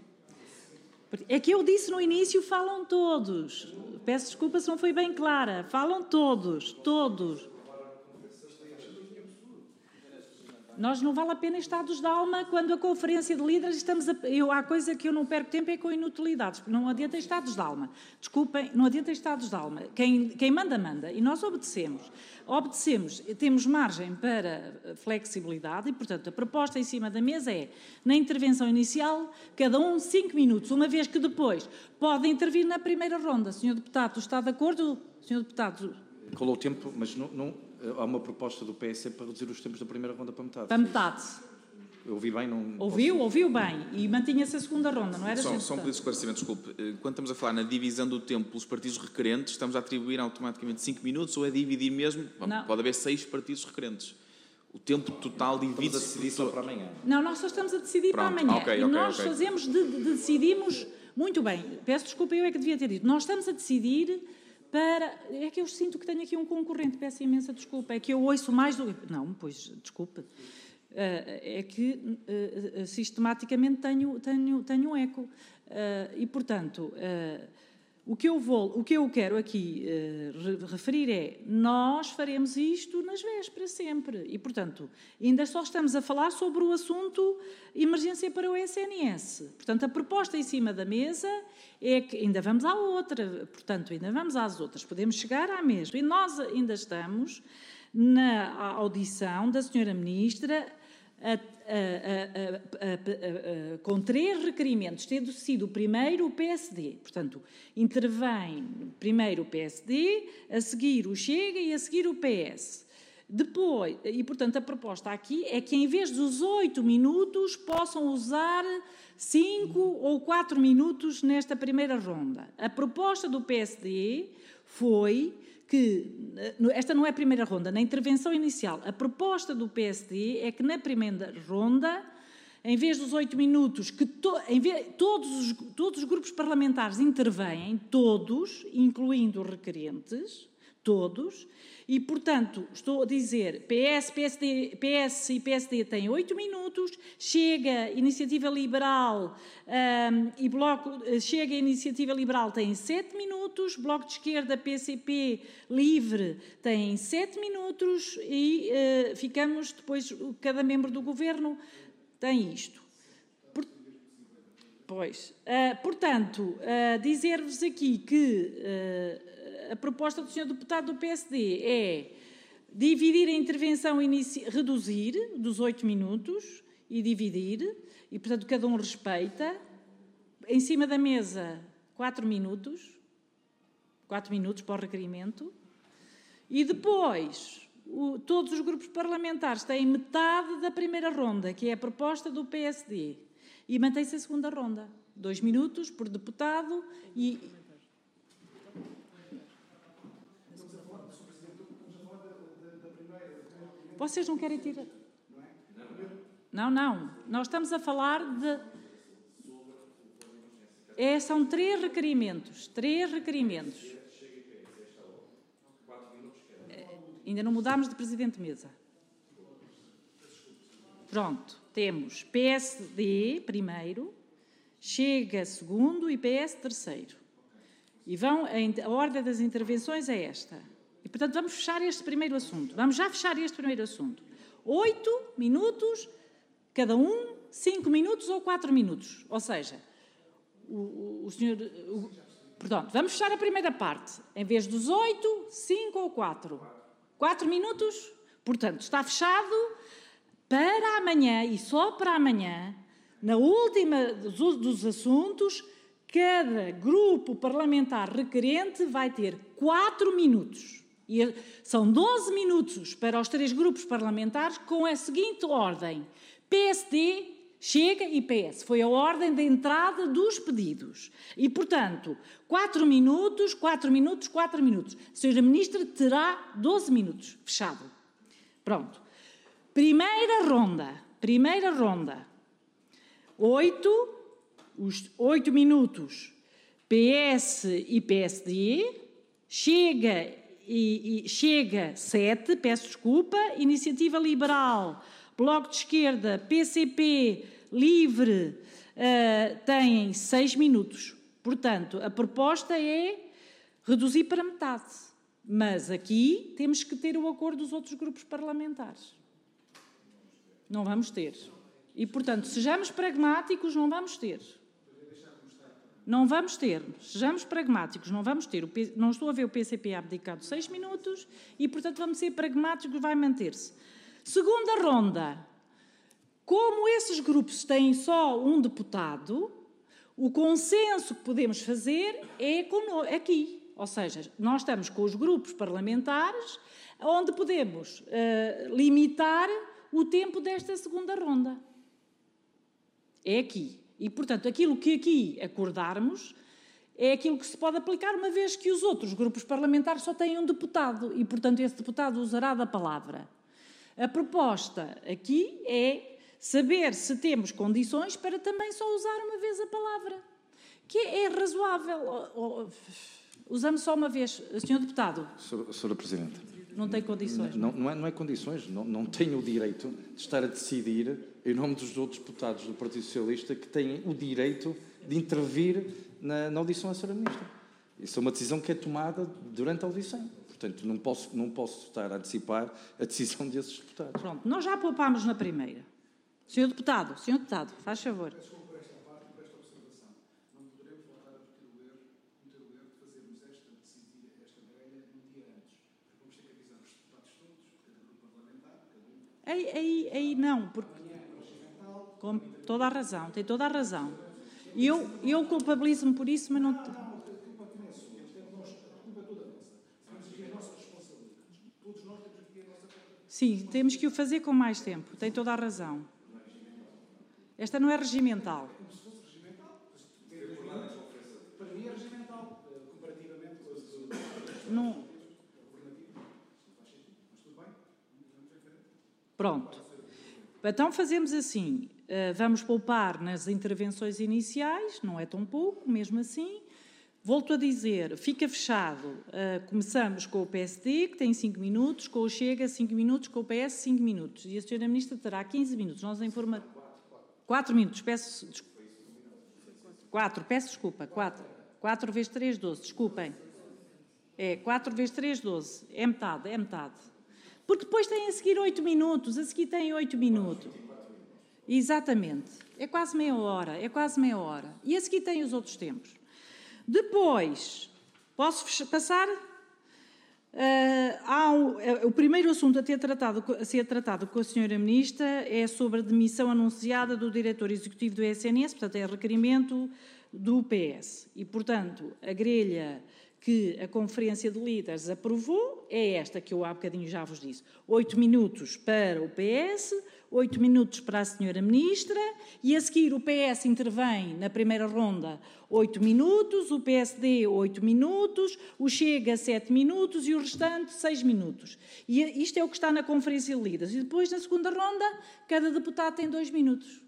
É que eu disse no início, falam todos. Peço desculpa se não foi bem clara. Falam todos. Nós não vale a pena estados de alma quando a Conferência de Líderes há coisa que eu não perco tempo é com inutilidades, porque não adianta estados de alma. Desculpem, não adianta estados de alma. Quem manda, manda. E nós obedecemos. Temos margem para flexibilidade e, portanto, a proposta em cima da mesa é, na intervenção inicial, cada um 5 minutos, uma vez que depois pode intervir na primeira ronda. Sr. Deputado, está de acordo? Sr. Deputado... Colou o tempo, mas não, há uma proposta do PS para reduzir os tempos da primeira ronda para metade. Para metade. Eu ouvi bem, não... Ouviu bem. E mantinha-se a segunda ronda, não era? Só um pedido de esclarecimento, desculpe. Quando estamos a falar na divisão do tempo pelos partidos requerentes, estamos a atribuir automaticamente 5 minutos ou é dividir mesmo? Pode haver 6 partidos requerentes. O tempo total divide-se... Estamos a decidir só para amanhã. Não, nós só estamos a decidir para amanhã. Nós decidimos... Muito bem. Peço desculpa, eu é que devia ter dito. Nós estamos a decidir... É que eu sinto que tenho aqui um concorrente, peço imensa desculpa, é que eu ouço mais do... Não, pois, desculpa. É que sistematicamente tenho um eco. E, portanto, o que eu quero aqui referir é, nós faremos isto nas vésperas sempre. E, portanto, ainda só estamos a falar sobre o assunto emergência para o SNS. Portanto, a proposta em cima da mesa é que ainda vamos à outra, portanto, ainda vamos às outras, podemos chegar à mesma. E nós ainda estamos na audição da Sra. Ministra com 3 requerimentos, tendo sido primeiro o PSD. Portanto, intervém primeiro o PSD, a seguir o Chega e a seguir o PS. Depois, e portanto a proposta aqui é que em vez dos 8 minutos possam usar 5 ou 4 minutos nesta primeira ronda. A proposta do PSD foi que, esta não é a primeira ronda, na intervenção inicial, a proposta do PSD é que na primeira ronda, em vez dos 8 minutos, que todos os grupos parlamentares intervêm, todos, incluindo os requerentes, todos, e, portanto, estou a dizer, PS e PSD têm 8 minutos, Chega, Iniciativa Liberal e Bloco, Chega e Iniciativa Liberal têm 7 minutos, Bloco de Esquerda, PCP, Livre têm 7 minutos e ficamos depois, cada membro do Governo tem isto. Portanto, dizer-vos aqui que a proposta do Sr. Deputado do PSD é dividir a intervenção, reduzir dos 8 minutos e dividir, e, portanto, cada um respeita. Em cima da mesa, 4 minutos para o requerimento. E depois, todos os grupos parlamentares têm metade da primeira ronda, que é a proposta do PSD. E mantém-se a segunda ronda. 2 minutos por deputado e... Vocês não querem tirar? Não. Nós estamos a falar de... são 3 requerimentos. 3 requerimentos. Ainda não mudámos de presidente de mesa. Pronto. Temos PSD primeiro, Chega segundo e PS terceiro. E a ordem das intervenções é esta. E, portanto, vamos fechar este primeiro assunto. Vamos já fechar este primeiro assunto. 8 minutos, cada um, 5 minutos ou 4 minutos. Ou seja, Pronto, vamos fechar a primeira parte. Em vez dos 8, 5 ou 4. 4 minutos. Portanto, está fechado para amanhã e só para amanhã, na última dos assuntos, cada grupo parlamentar requerente vai ter 4 minutos. E são 12 minutos para os 3 grupos parlamentares com a seguinte ordem: PSD, Chega e PS. Foi a ordem de entrada dos pedidos. E, portanto, 4 minutos, 4 minutos, 4 minutos. A Sra. Ministra terá 12 minutos. Fechado. Pronto. Primeira ronda. 8 minutos PS e PSD, Chega 7, peço desculpa, Iniciativa Liberal, Bloco de Esquerda, PCP, Livre, têm 6 minutos. Portanto, a proposta é reduzir para metade. Mas aqui temos que ter o acordo dos outros grupos parlamentares. Não vamos ter. E, portanto, sejamos pragmáticos, não vamos ter. Não vamos ter. Sejamos pragmáticos, não vamos ter. Não estou a ver o PCP abdicado 6 minutos e, portanto, vamos ser pragmáticos, vai manter-se. Segunda ronda. Como esses grupos têm só um deputado, o consenso que podemos fazer é aqui. Ou seja, nós estamos com os grupos parlamentares onde podemos limitar o tempo desta segunda ronda. É aqui. E, portanto, aquilo que aqui acordarmos é aquilo que se pode aplicar, uma vez que os outros grupos parlamentares só têm um deputado e, portanto, esse deputado usará da palavra. A proposta aqui é saber se temos condições para também só usar uma vez a palavra, que é razoável. Usamos só uma vez. Sr. Deputado. Sra. Presidente. Não tem condições. Não é condições. Não tenho o direito de estar a decidir em nome dos outros deputados do Partido Socialista que têm o direito de intervir na audição à Sra. Ministra. Isso é uma decisão que é tomada durante a audição. Portanto, não posso estar a antecipar a decisão desses deputados. Pronto, nós já poupámos na primeira. Sr. Deputado, faz favor. Aí não, porque com toda a razão, tem toda a razão. Eu culpabilizo-me por isso, mas não... Sim, temos que o fazer com mais tempo, tem toda a razão. Esta não é regimental. Para mim é regimental, comparativamente com as... Não... Pronto. Então fazemos assim, vamos poupar nas intervenções iniciais, não é tão pouco, mesmo assim, Volto a dizer, fica fechado. Começamos com o PSD, que tem 5 minutos, com o Chega 5 minutos, com o PS 5 minutos. E a Sra. Ministra terá 15 minutos. Nós informamos... 4 minutos, peço 4 vezes 3, 12, desculpem. 4 vezes 3, 12. É metade. Porque depois tem a seguir 8 minutos, a seguir tem 8 minutos. Exatamente. É quase meia hora. E a seguir tem os outros tempos. Depois, posso passar? O primeiro assunto a ser tratado com a Sra. Ministra é sobre a demissão anunciada do diretor executivo do SNS, portanto, é requerimento do PS. E, portanto, a grelha que a Conferência de Líderes aprovou é esta que eu há bocadinho já vos disse. 8 minutos para o PS, 8 minutos para a Sra. Ministra, e a seguir o PS intervém na primeira ronda 8 minutos, o PSD 8 minutos, o Chega 7 minutos e o restante 6 minutos. E isto é o que está na Conferência de Líderes. E depois, na segunda ronda, cada deputado tem 2 minutos.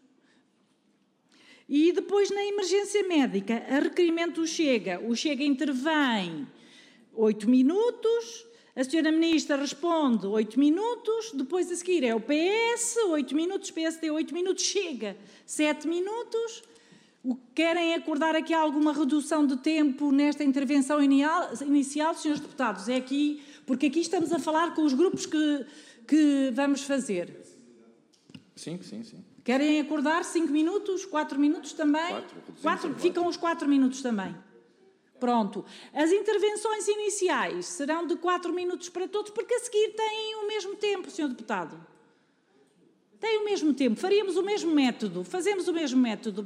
E depois, na emergência médica, a requerimento do Chega. O Chega intervém 8 minutos, a Sra. Ministra responde 8 minutos, depois a seguir é o PS, 8 minutos, PSD 8 minutos, Chega 7 minutos. Querem acordar aqui alguma redução de tempo nesta intervenção inicial, senhores deputados? É aqui, porque aqui estamos a falar com os grupos que vamos fazer. Sim. Querem acordar 5 minutos, 4 minutos também? 4, ficam os 4 minutos também. Pronto. As intervenções iniciais serão de 4 minutos para todos, porque a seguir têm o mesmo tempo, Sr. Deputado. Têm o mesmo tempo. Faríamos o mesmo método. Fazemos o mesmo método.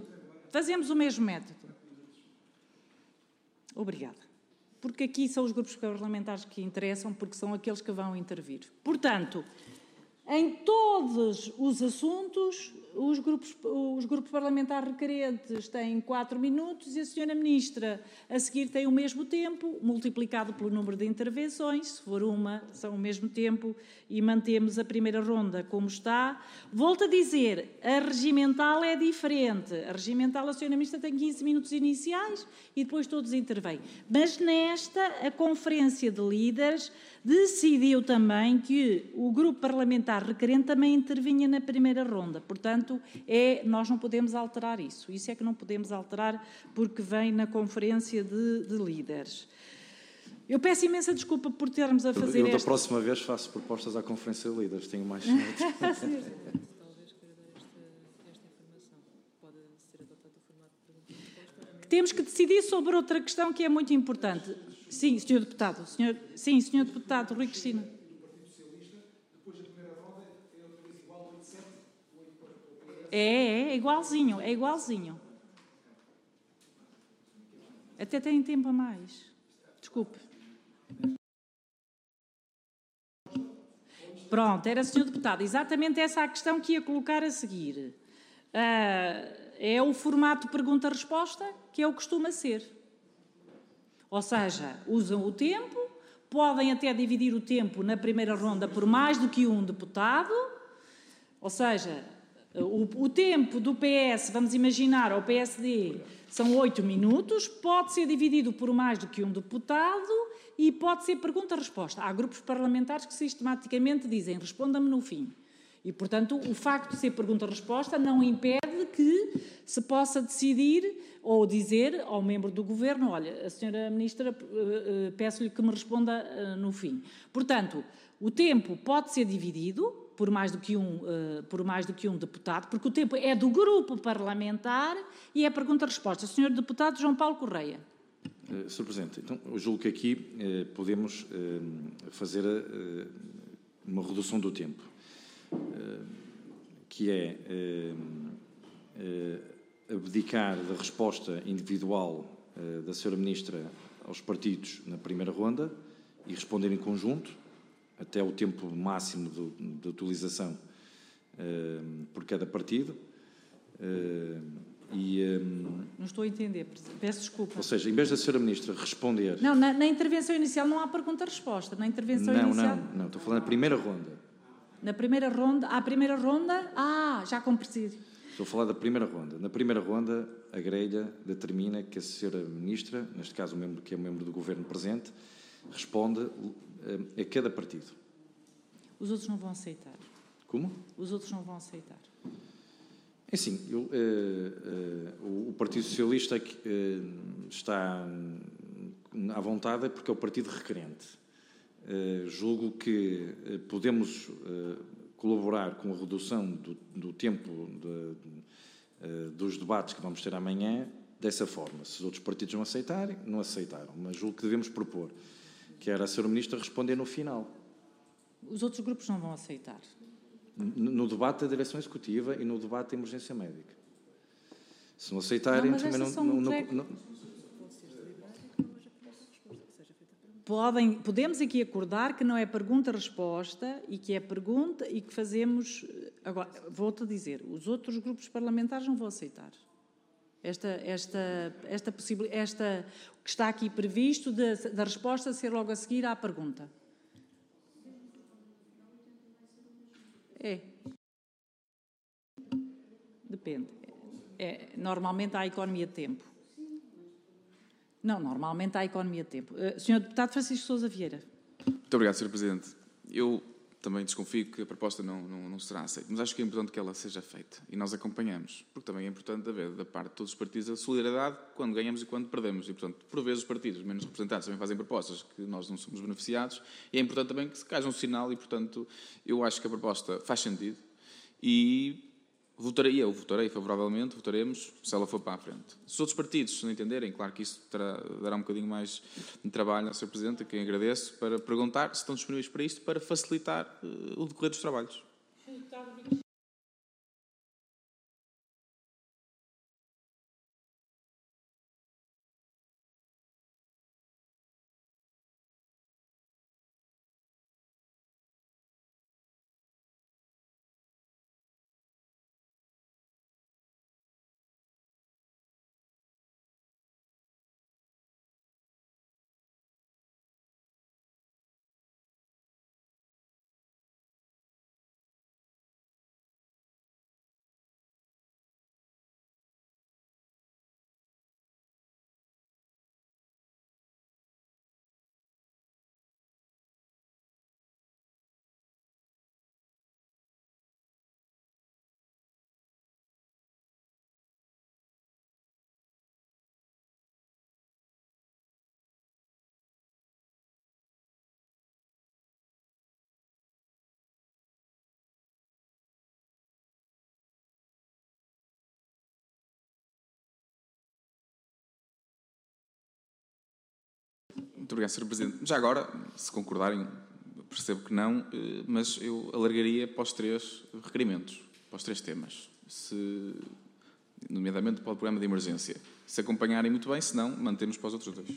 Obrigada. Porque aqui são os grupos parlamentares que interessam, porque são aqueles que vão intervir. Portanto, em todos os assuntos, os grupos parlamentares requerentes têm 4 minutos e a Sra. Ministra a seguir tem o mesmo tempo, multiplicado pelo número de intervenções, se for uma, são o mesmo tempo, e mantemos a primeira ronda como está. Volto a dizer, a regimental é diferente. A regimental, a Sra. Ministra tem 15 minutos iniciais e depois todos intervêm. Mas nesta, a Conferência de Líderes decidiu também que o grupo parlamentar requerente também intervinha na primeira ronda. Portanto, nós não podemos alterar isso. Isso é que não podemos alterar porque vem na Conferência de Líderes. Eu peço imensa desculpa por termos a fazer da próxima vez faço propostas à Conferência de Líderes. Tenho mais minutos. Talvez queira dar esta informação. Pode ser adotado o formato de pergunta-resposta. Temos que decidir sobre outra questão que é muito importante. Sim, Sr. Deputado. Sr. Deputado Rui Cristina. É igualzinho. Até tem tempo a mais. Desculpe. Pronto, era Sr. Deputado. Exatamente essa a questão que ia colocar a seguir. É o formato pergunta-resposta, que é o que costuma ser. Ou seja, usam o tempo, podem até dividir o tempo na primeira ronda por mais do que um deputado, ou seja, o tempo do PS, vamos imaginar, ao PSD, são 8 minutos, pode ser dividido por mais do que um deputado e pode ser pergunta-resposta. Há grupos parlamentares que sistematicamente dizem responda-me no fim. E, portanto, o facto de ser pergunta-resposta não impede que se possa decidir ou dizer ao membro do Governo, olha, a Sra. Ministra, peço-lhe que me responda no fim. Portanto, o tempo pode ser dividido por mais do que um deputado, porque o tempo é do grupo parlamentar e é pergunta-resposta. Sr. Deputado João Paulo Correia. Sr. Presidente, então, eu julgo que aqui podemos fazer uma redução do tempo, que é abdicar da resposta individual da Sra. Ministra aos partidos na primeira ronda e responder em conjunto, até o tempo máximo de utilização por cada partido. Não estou a entender, peço desculpa. Ou seja, em vez da Sra. Ministra responder... Não, na intervenção inicial não há pergunta-resposta. Na intervenção inicial... Não, estou falando da primeira ronda. Na primeira ronda... À primeira ronda... já compreendo. Estou a falar da primeira ronda. Na primeira ronda, a grelha determina que a senhora ministra, neste caso que é membro do governo presente, responde a cada partido. Os outros não vão aceitar. Como? Os outros não vão aceitar. É assim, o Partido Socialista está à vontade porque é o partido requerente. Julgo que podemos colaborar com a redução do tempo dos debates que vamos ter amanhã dessa forma. Se os outros partidos não aceitarem, não aceitaram. Mas julgo que devemos propor, que era a Sra. Ministra responder no final. Os outros grupos não vão aceitar. No debate da direção executiva e no debate da emergência médica. Se não aceitarem, Não, mas também essas são Podemos aqui acordar que não é pergunta-resposta e que é pergunta e que fazemos... Agora, vou-te a dizer, os outros grupos parlamentares não vão aceitar. Esta possibilidade, o que está aqui previsto da resposta ser logo a seguir à pergunta. Depende. Normalmente há economia de tempo. Não, normalmente há economia de tempo. Sr. Deputado Francisco Sousa Vieira. Muito obrigado, Sr. Presidente. Eu também desconfio que a proposta não será aceita, mas acho que é importante que ela seja feita e nós acompanhamos, porque também é importante haver da parte de todos os partidos a solidariedade quando ganhamos e quando perdemos e, portanto, por vezes os partidos menos representados também fazem propostas que nós não somos beneficiados e é importante também que se haja um sinal e, portanto, eu acho que a proposta faz sentido e votarei favoravelmente, votaremos se ela for para a frente. Se os outros partidos não entenderem, claro que isso dará um bocadinho mais de trabalho ao Sr. Presidente, a quem agradeço, para perguntar se estão disponíveis para isto, para facilitar o decorrer dos trabalhos. Muito obrigado, Sr. Presidente. Já agora, se concordarem, percebo que não, mas eu alargaria para os 3 requerimentos, para os 3 temas, nomeadamente para o programa de emergência. Se acompanharem muito bem, se não, mantemos para os outros 2.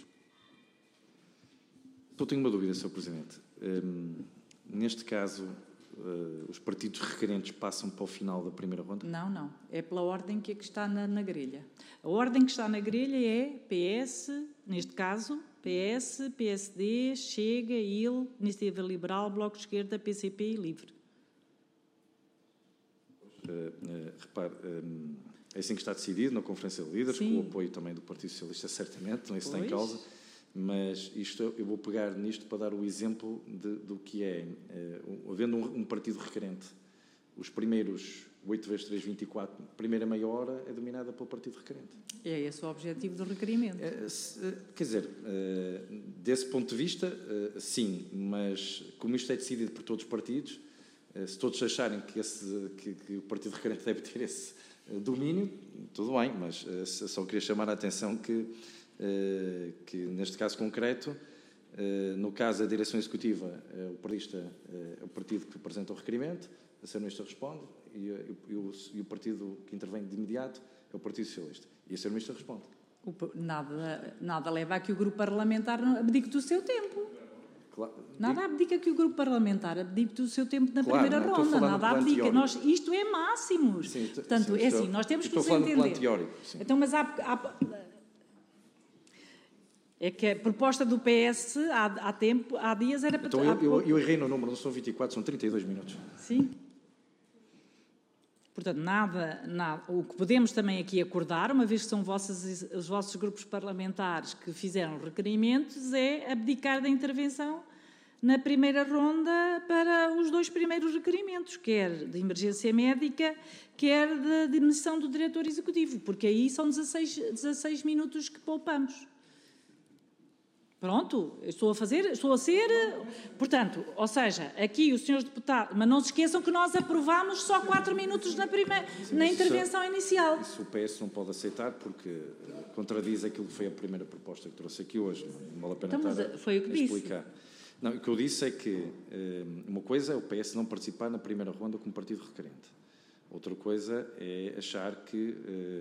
Eu tenho uma dúvida, Sr. Presidente. Neste caso, os partidos requerentes passam para o final da primeira ronda? Não. É pela ordem que está na grelha. A ordem que está na grelha é PS, neste caso, PS, PSD, Chega, IL, Iniciativa Liberal, Bloco de Esquerda, PCP e LIVRE. Repare, é assim que está decidido na Conferência de Líderes, com o apoio também do Partido Socialista, certamente, não é isso que está em causa, mas eu vou pegar nisto para dar o exemplo do que é, havendo um partido requerente, os primeiros 8 vezes 3, 24, a primeira meia hora é dominada pelo partido requerente. É esse o objetivo do requerimento. Quer dizer, desse ponto de vista, sim, mas como isto é decidido por todos os partidos, se todos acharem que o partido requerente deve ter esse domínio, tudo bem, mas só queria chamar a atenção que neste caso concreto, no caso da direção executiva, é o partido que apresenta o requerimento, a Sra. Ministra responde e o partido que intervém de imediato é o Partido Socialista. E a Sra. Ministra responde. Nada leva a que o grupo parlamentar abdique do seu tempo. Claro, nada abdica que o grupo parlamentar abdique do seu tempo na claro, primeira ronda. Nada abdica. Isto é máximos. Sim, portanto, sim, é assim, nós temos que nos entender. Então, mas é que a proposta do PS há dias era para... Então eu errei no número, não são 24, são 32 minutos. Sim. Portanto, nada, o que podemos também aqui acordar, uma vez que são os vossos grupos parlamentares que fizeram requerimentos, é abdicar da intervenção na primeira ronda para os 2 primeiros requerimentos, quer de emergência médica, quer de demissão do diretor executivo, porque aí são 16 minutos que poupamos. Pronto, estou a ser... Portanto, ou seja, aqui os senhores deputados... Mas não se esqueçam que nós aprovámos só 4 minutos na intervenção inicial. Isso o PS não pode aceitar porque contradiz aquilo que foi a primeira proposta que trouxe aqui hoje. Não vale a pena então, estar foi o que a explicar. Não, o que eu disse é que uma coisa é o PS não participar na primeira ronda como partido requerente. Outra coisa é achar que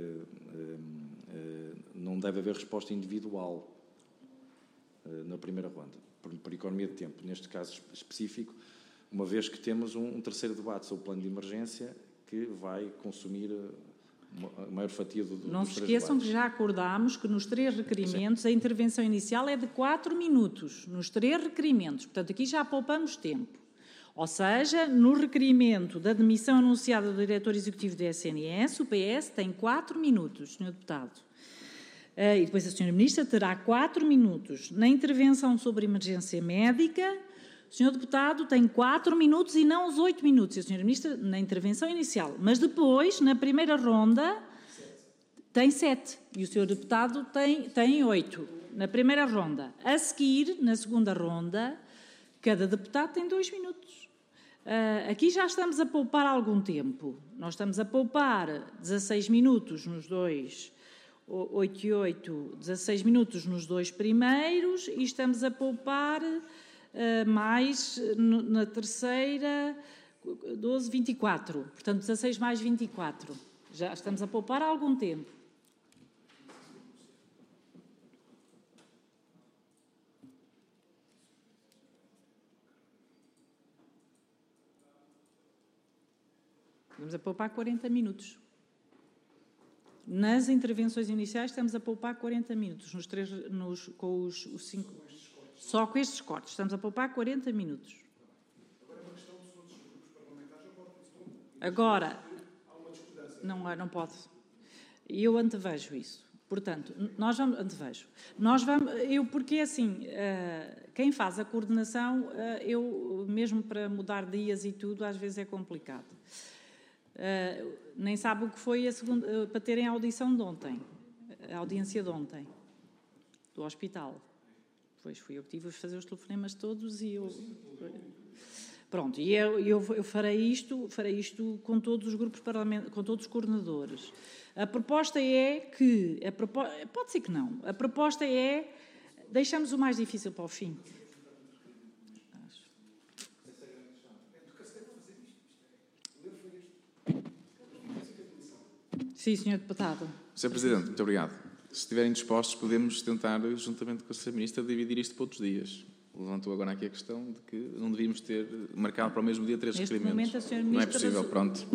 não deve haver resposta individual na primeira ronda, por economia de tempo. Neste caso específico, uma vez que temos um terceiro debate sobre o plano de emergência que vai consumir a maior fatia do Não se esqueçam que já acordámos que nos 3 requerimentos a intervenção inicial é de 4 minutos, nos 3 requerimentos. Portanto, aqui já poupamos tempo. Ou seja, no requerimento da demissão anunciada do diretor executivo da SNS, o PS tem 4 minutos, Sr. Deputado. E depois a Sra. Ministra terá 4 minutos. Na intervenção sobre emergência médica, o Sr. Deputado tem 4 minutos e não os 8 minutos. E a Sra. Ministra na intervenção inicial. Mas depois, na primeira ronda, tem 7. E o Sr. Deputado tem 8. Na primeira ronda. A seguir, na segunda ronda, cada deputado tem 2 minutos. Aqui já estamos a poupar algum tempo. Nós estamos a poupar 16 minutos nos 2... 8 e 8, 16 minutos nos 2 primeiros e estamos a poupar mais na terceira, 12, 24. Portanto, 16 mais 24. Já estamos a poupar há algum tempo. Estamos a poupar 40 minutos. Nas intervenções iniciais estamos a poupar 40 minutos, com os 5... Só com estes cortes, estamos a poupar 40 minutos. Agora, não pode. E eu antevejo isso. Portanto, porque assim, quem faz a coordenação, eu mesmo para mudar dias e tudo, às vezes é complicado. Nem sabe o que foi para terem a audição de ontem, a audiência de ontem, do hospital. Pois fui eu que tive a fazer os telefonemas todos e eu... Pronto, e eu farei isto com todos os grupos parlamentares, com todos os coordenadores. A proposta é que... pode ser que não. A proposta é... Deixamos o mais difícil para o fim. Sim, Sr. Deputado. Sr. Presidente, muito obrigado. Se estiverem dispostos, podemos tentar, juntamente com a Sra. Ministra, dividir isto para outros dias. Levantou agora aqui a questão de que não devíamos ter marcado para o mesmo dia 3 requerimentos. Momento, a Sra. Ministra... Não é possível, pronto.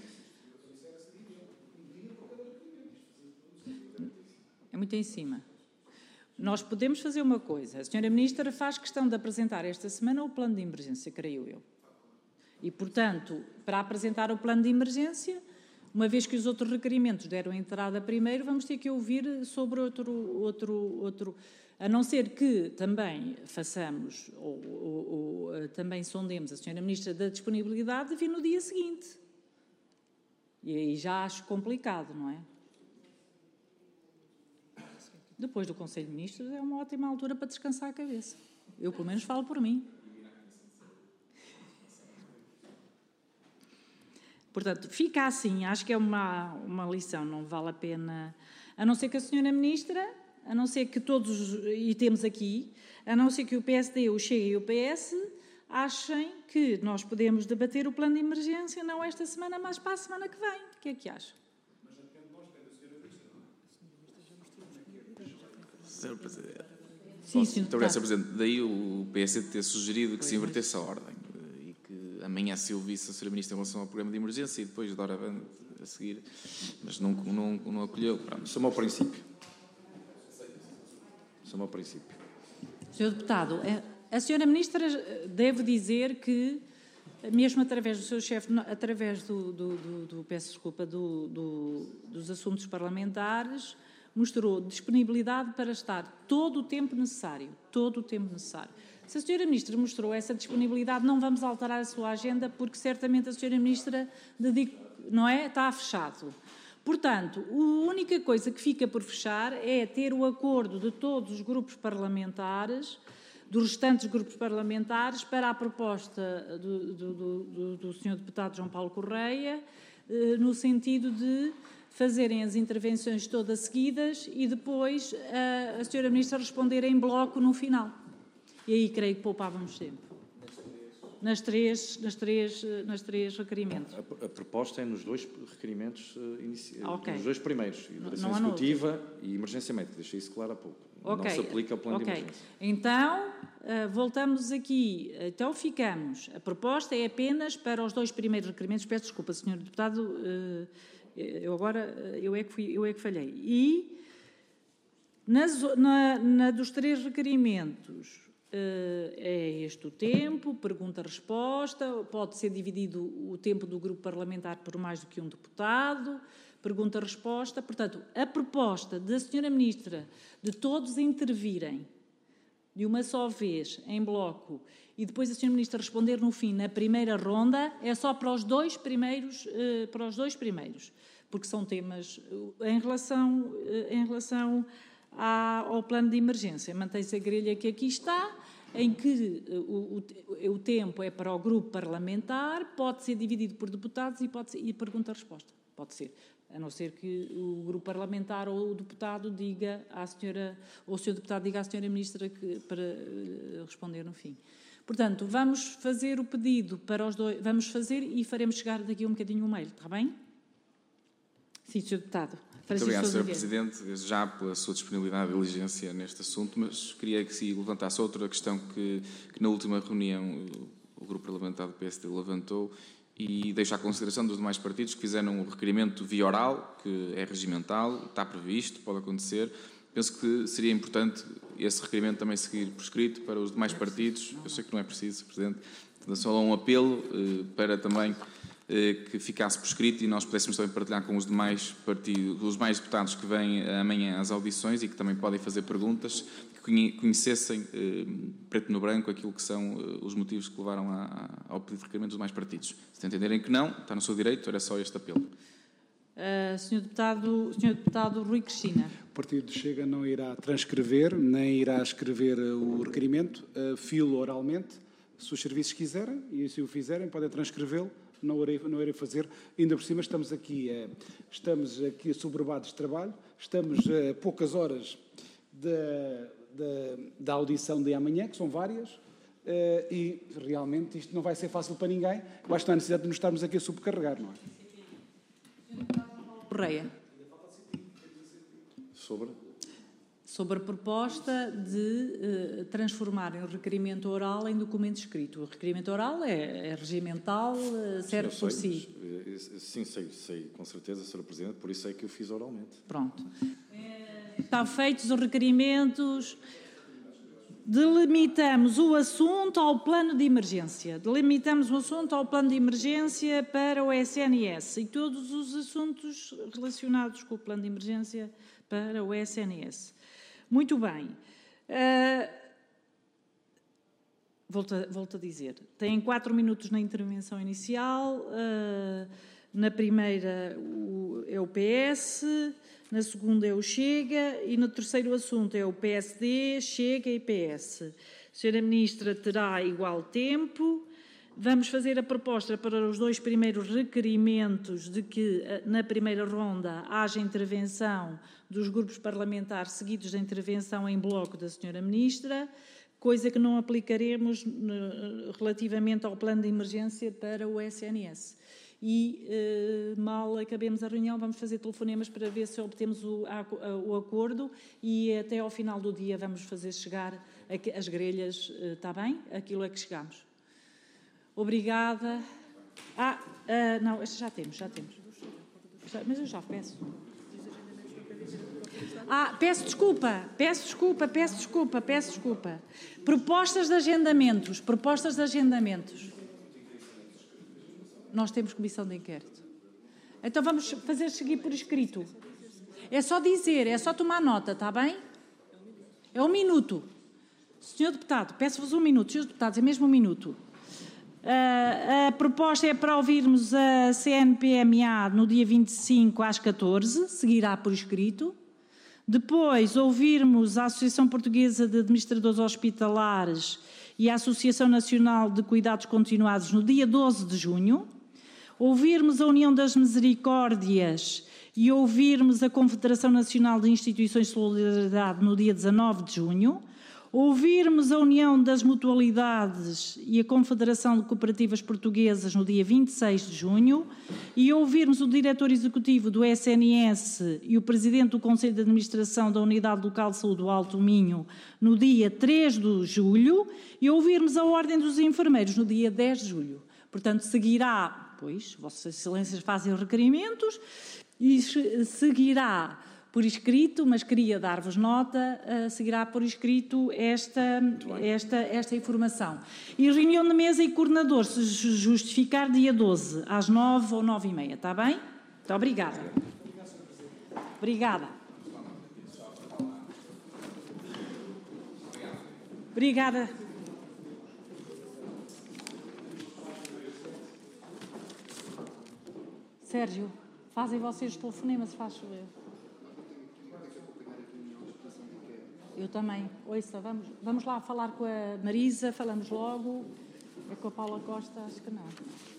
É muito em cima. Nós podemos fazer uma coisa. A Sra. Ministra faz questão de apresentar esta semana o plano de emergência, creio eu. E, portanto, para apresentar o plano de emergência... Uma vez que os outros requerimentos deram entrada primeiro, vamos ter que ouvir sobre outro... A não ser que também façamos, ou também sondemos a Sra. Ministra da disponibilidade de vir no dia seguinte. E aí já acho complicado, não é? Depois do Conselho de Ministros é uma ótima altura para descansar a cabeça. Eu, pelo menos, falo por mim. Portanto, fica assim, acho que é uma lição, não vale a pena, a não ser que a Sra. Ministra, a não ser que todos, e temos aqui, a não ser que o PSD, o Chega e o PS achem que nós podemos debater o plano de emergência, não esta semana, mas para a semana que vem. O que é que acham? Sr. Presidente. Sim, Sr. Muito obrigado, Sr. Presidente. Daí o PSD ter sugerido que se invertesse a ordem. Amanhã se ouvisse a Sra. Ministra em relação ao programa de emergência e depois de hora a seguir, mas não acolheu. Isso é o meu princípio. Sr. Deputado, a Sra. Ministra deve dizer que mesmo através do seu chefe, através peço desculpa, dos assuntos parlamentares, mostrou disponibilidade para estar todo o tempo necessário, todo o tempo necessário. Se a Sra. Ministra mostrou essa disponibilidade, não vamos alterar a sua agenda, porque certamente a Sra. Ministra não é? Está fechado. Portanto, a única coisa que fica por fechar é ter o acordo de todos os grupos parlamentares, dos restantes grupos parlamentares, para a proposta do Sr. Deputado João Paulo Correia, no sentido de fazerem as intervenções todas seguidas e depois a Sra. Ministra responder em bloco no final. E aí creio que poupávamos tempo. Nas três requerimentos. A proposta é nos 2 requerimentos Okay. nos 2 primeiros, duração executiva e emergência médica. Deixei isso claro há pouco. Não se aplica ao plano de emergência. Então, voltamos aqui. Então, ficamos. A proposta é apenas para os 2 primeiros requerimentos. Peço desculpa, Sr. Deputado, eu é que falhei. E dos 3 requerimentos, é este o tempo, pergunta-resposta, pode ser dividido o tempo do grupo parlamentar por mais do que um deputado, pergunta-resposta. Portanto, a proposta da Sra. Ministra de todos intervirem de uma só vez, em bloco, e depois a Sra. Ministra responder no fim, na primeira ronda, é só para os 2 primeiros, porque são temas em relação ao plano de emergência. Mantém-se a grelha que aqui está, em que o tempo é para o grupo parlamentar, pode ser dividido por deputados e pergunta-resposta. Pode ser, a não ser que o grupo parlamentar ou o deputado diga à senhora, ou o senhor deputado diga à senhora Ministra para responder no fim. Portanto, vamos fazer o pedido para os 2, vamos fazer e faremos chegar daqui a um bocadinho o mail, está bem? Sim, senhor deputado. Muito obrigado, Sr. Presidente, desde já pela sua disponibilidade e diligência neste assunto, mas queria que se levantasse outra questão que na última reunião o Grupo Parlamentar do PSD levantou e deixo à consideração dos demais partidos que fizeram o requerimento via oral, que é regimental, está previsto, pode acontecer. Penso que seria importante esse requerimento também seguir por escrito para os demais partidos. Eu sei que não é preciso, Presidente, só um apelo para também que ficasse por escrito e nós pudéssemos também partilhar com os demais partidos, os mais deputados que vêm amanhã às audições e que também podem fazer perguntas, que conhecessem preto no branco aquilo que são os motivos que levaram ao pedido de requerimento dos demais partidos. Se entenderem que não, está no seu direito, era só este apelo. Sr. Deputado Rui Cristina. O Partido Chega não irá transcrever, nem irá escrever o requerimento, filo oralmente. Se os serviços quiserem, e se o fizerem, podem transcrevê-lo. Não irei fazer. Ainda por cima estamos aqui assoberbados de trabalho, estamos a poucas horas da audição de amanhã, que são várias, e realmente isto não vai ser fácil para ninguém. Eu acho que não há necessidade de nos estarmos aqui a subcarregar, não é? Correia. Sobre a proposta de transformarem o requerimento oral em documento escrito. O requerimento oral é regimental, serve por si. Sim, sei, com certeza, Sra. Presidente, por isso é que eu fiz oralmente. Pronto. Estão feitos os requerimentos. Delimitamos o assunto ao plano de emergência. Delimitamos o assunto ao plano de emergência para o SNS e todos os assuntos relacionados com o plano de emergência para o SNS. Muito bem. Volto a dizer. Têm 4 minutos na intervenção inicial. Na primeira é o PS, na segunda é o Chega e no terceiro assunto é o PSD, Chega e PS. A Sra. Ministra terá igual tempo. Vamos fazer a proposta para os 2 primeiros requerimentos de que, na primeira ronda, haja intervenção dos grupos parlamentares seguidos da intervenção em bloco da Sra. Ministra, coisa que não aplicaremos relativamente ao plano de emergência para o SNS. E, mal acabemos a reunião, vamos fazer telefonemas para ver se obtemos o acordo e até ao final do dia vamos fazer chegar as grelhas, está bem? Aquilo a que chegamos. Obrigada. Não, já temos. Mas eu já peço. Peço desculpa. Propostas de agendamentos. Nós temos comissão de inquérito. Então vamos fazer seguir por escrito. É só dizer, é só tomar nota, está bem? É 1 minuto. Senhor Deputado, peço-vos 1 minuto. Senhores Deputados, é mesmo 1 minuto. A proposta é para ouvirmos a CNPMA no dia 25 às 14, seguirá por escrito. Depois, ouvirmos a Associação Portuguesa de Administradores Hospitalares e a Associação Nacional de Cuidados Continuados no dia 12 de junho. Ouvirmos a União das Misericórdias e ouvirmos a Confederação Nacional de Instituições de Solidariedade no dia 19 de junho. Ouvirmos a União das Mutualidades e a Confederação de Cooperativas Portuguesas no dia 26 de junho e ouvirmos o Diretor Executivo do SNS e o Presidente do Conselho de Administração da Unidade Local de Saúde do Alto Minho no dia 3 de julho e ouvirmos a Ordem dos Enfermeiros no dia 10 de julho. Portanto, seguirá, pois, Vossas Excelências fazem os requerimentos e seguirá por escrito, mas queria dar-vos nota, seguirá por escrito esta informação. E reunião de mesa e coordenador, se justificar, dia 12, às 9 ou 9h30, está bem? Muito obrigada. Obrigada. Obrigada. Sérgio, fazem vocês os telefonemas, faz chover. Eu também. Ouça, vamos lá falar com a Marisa, falamos logo. É com a Paula Costa, acho que não.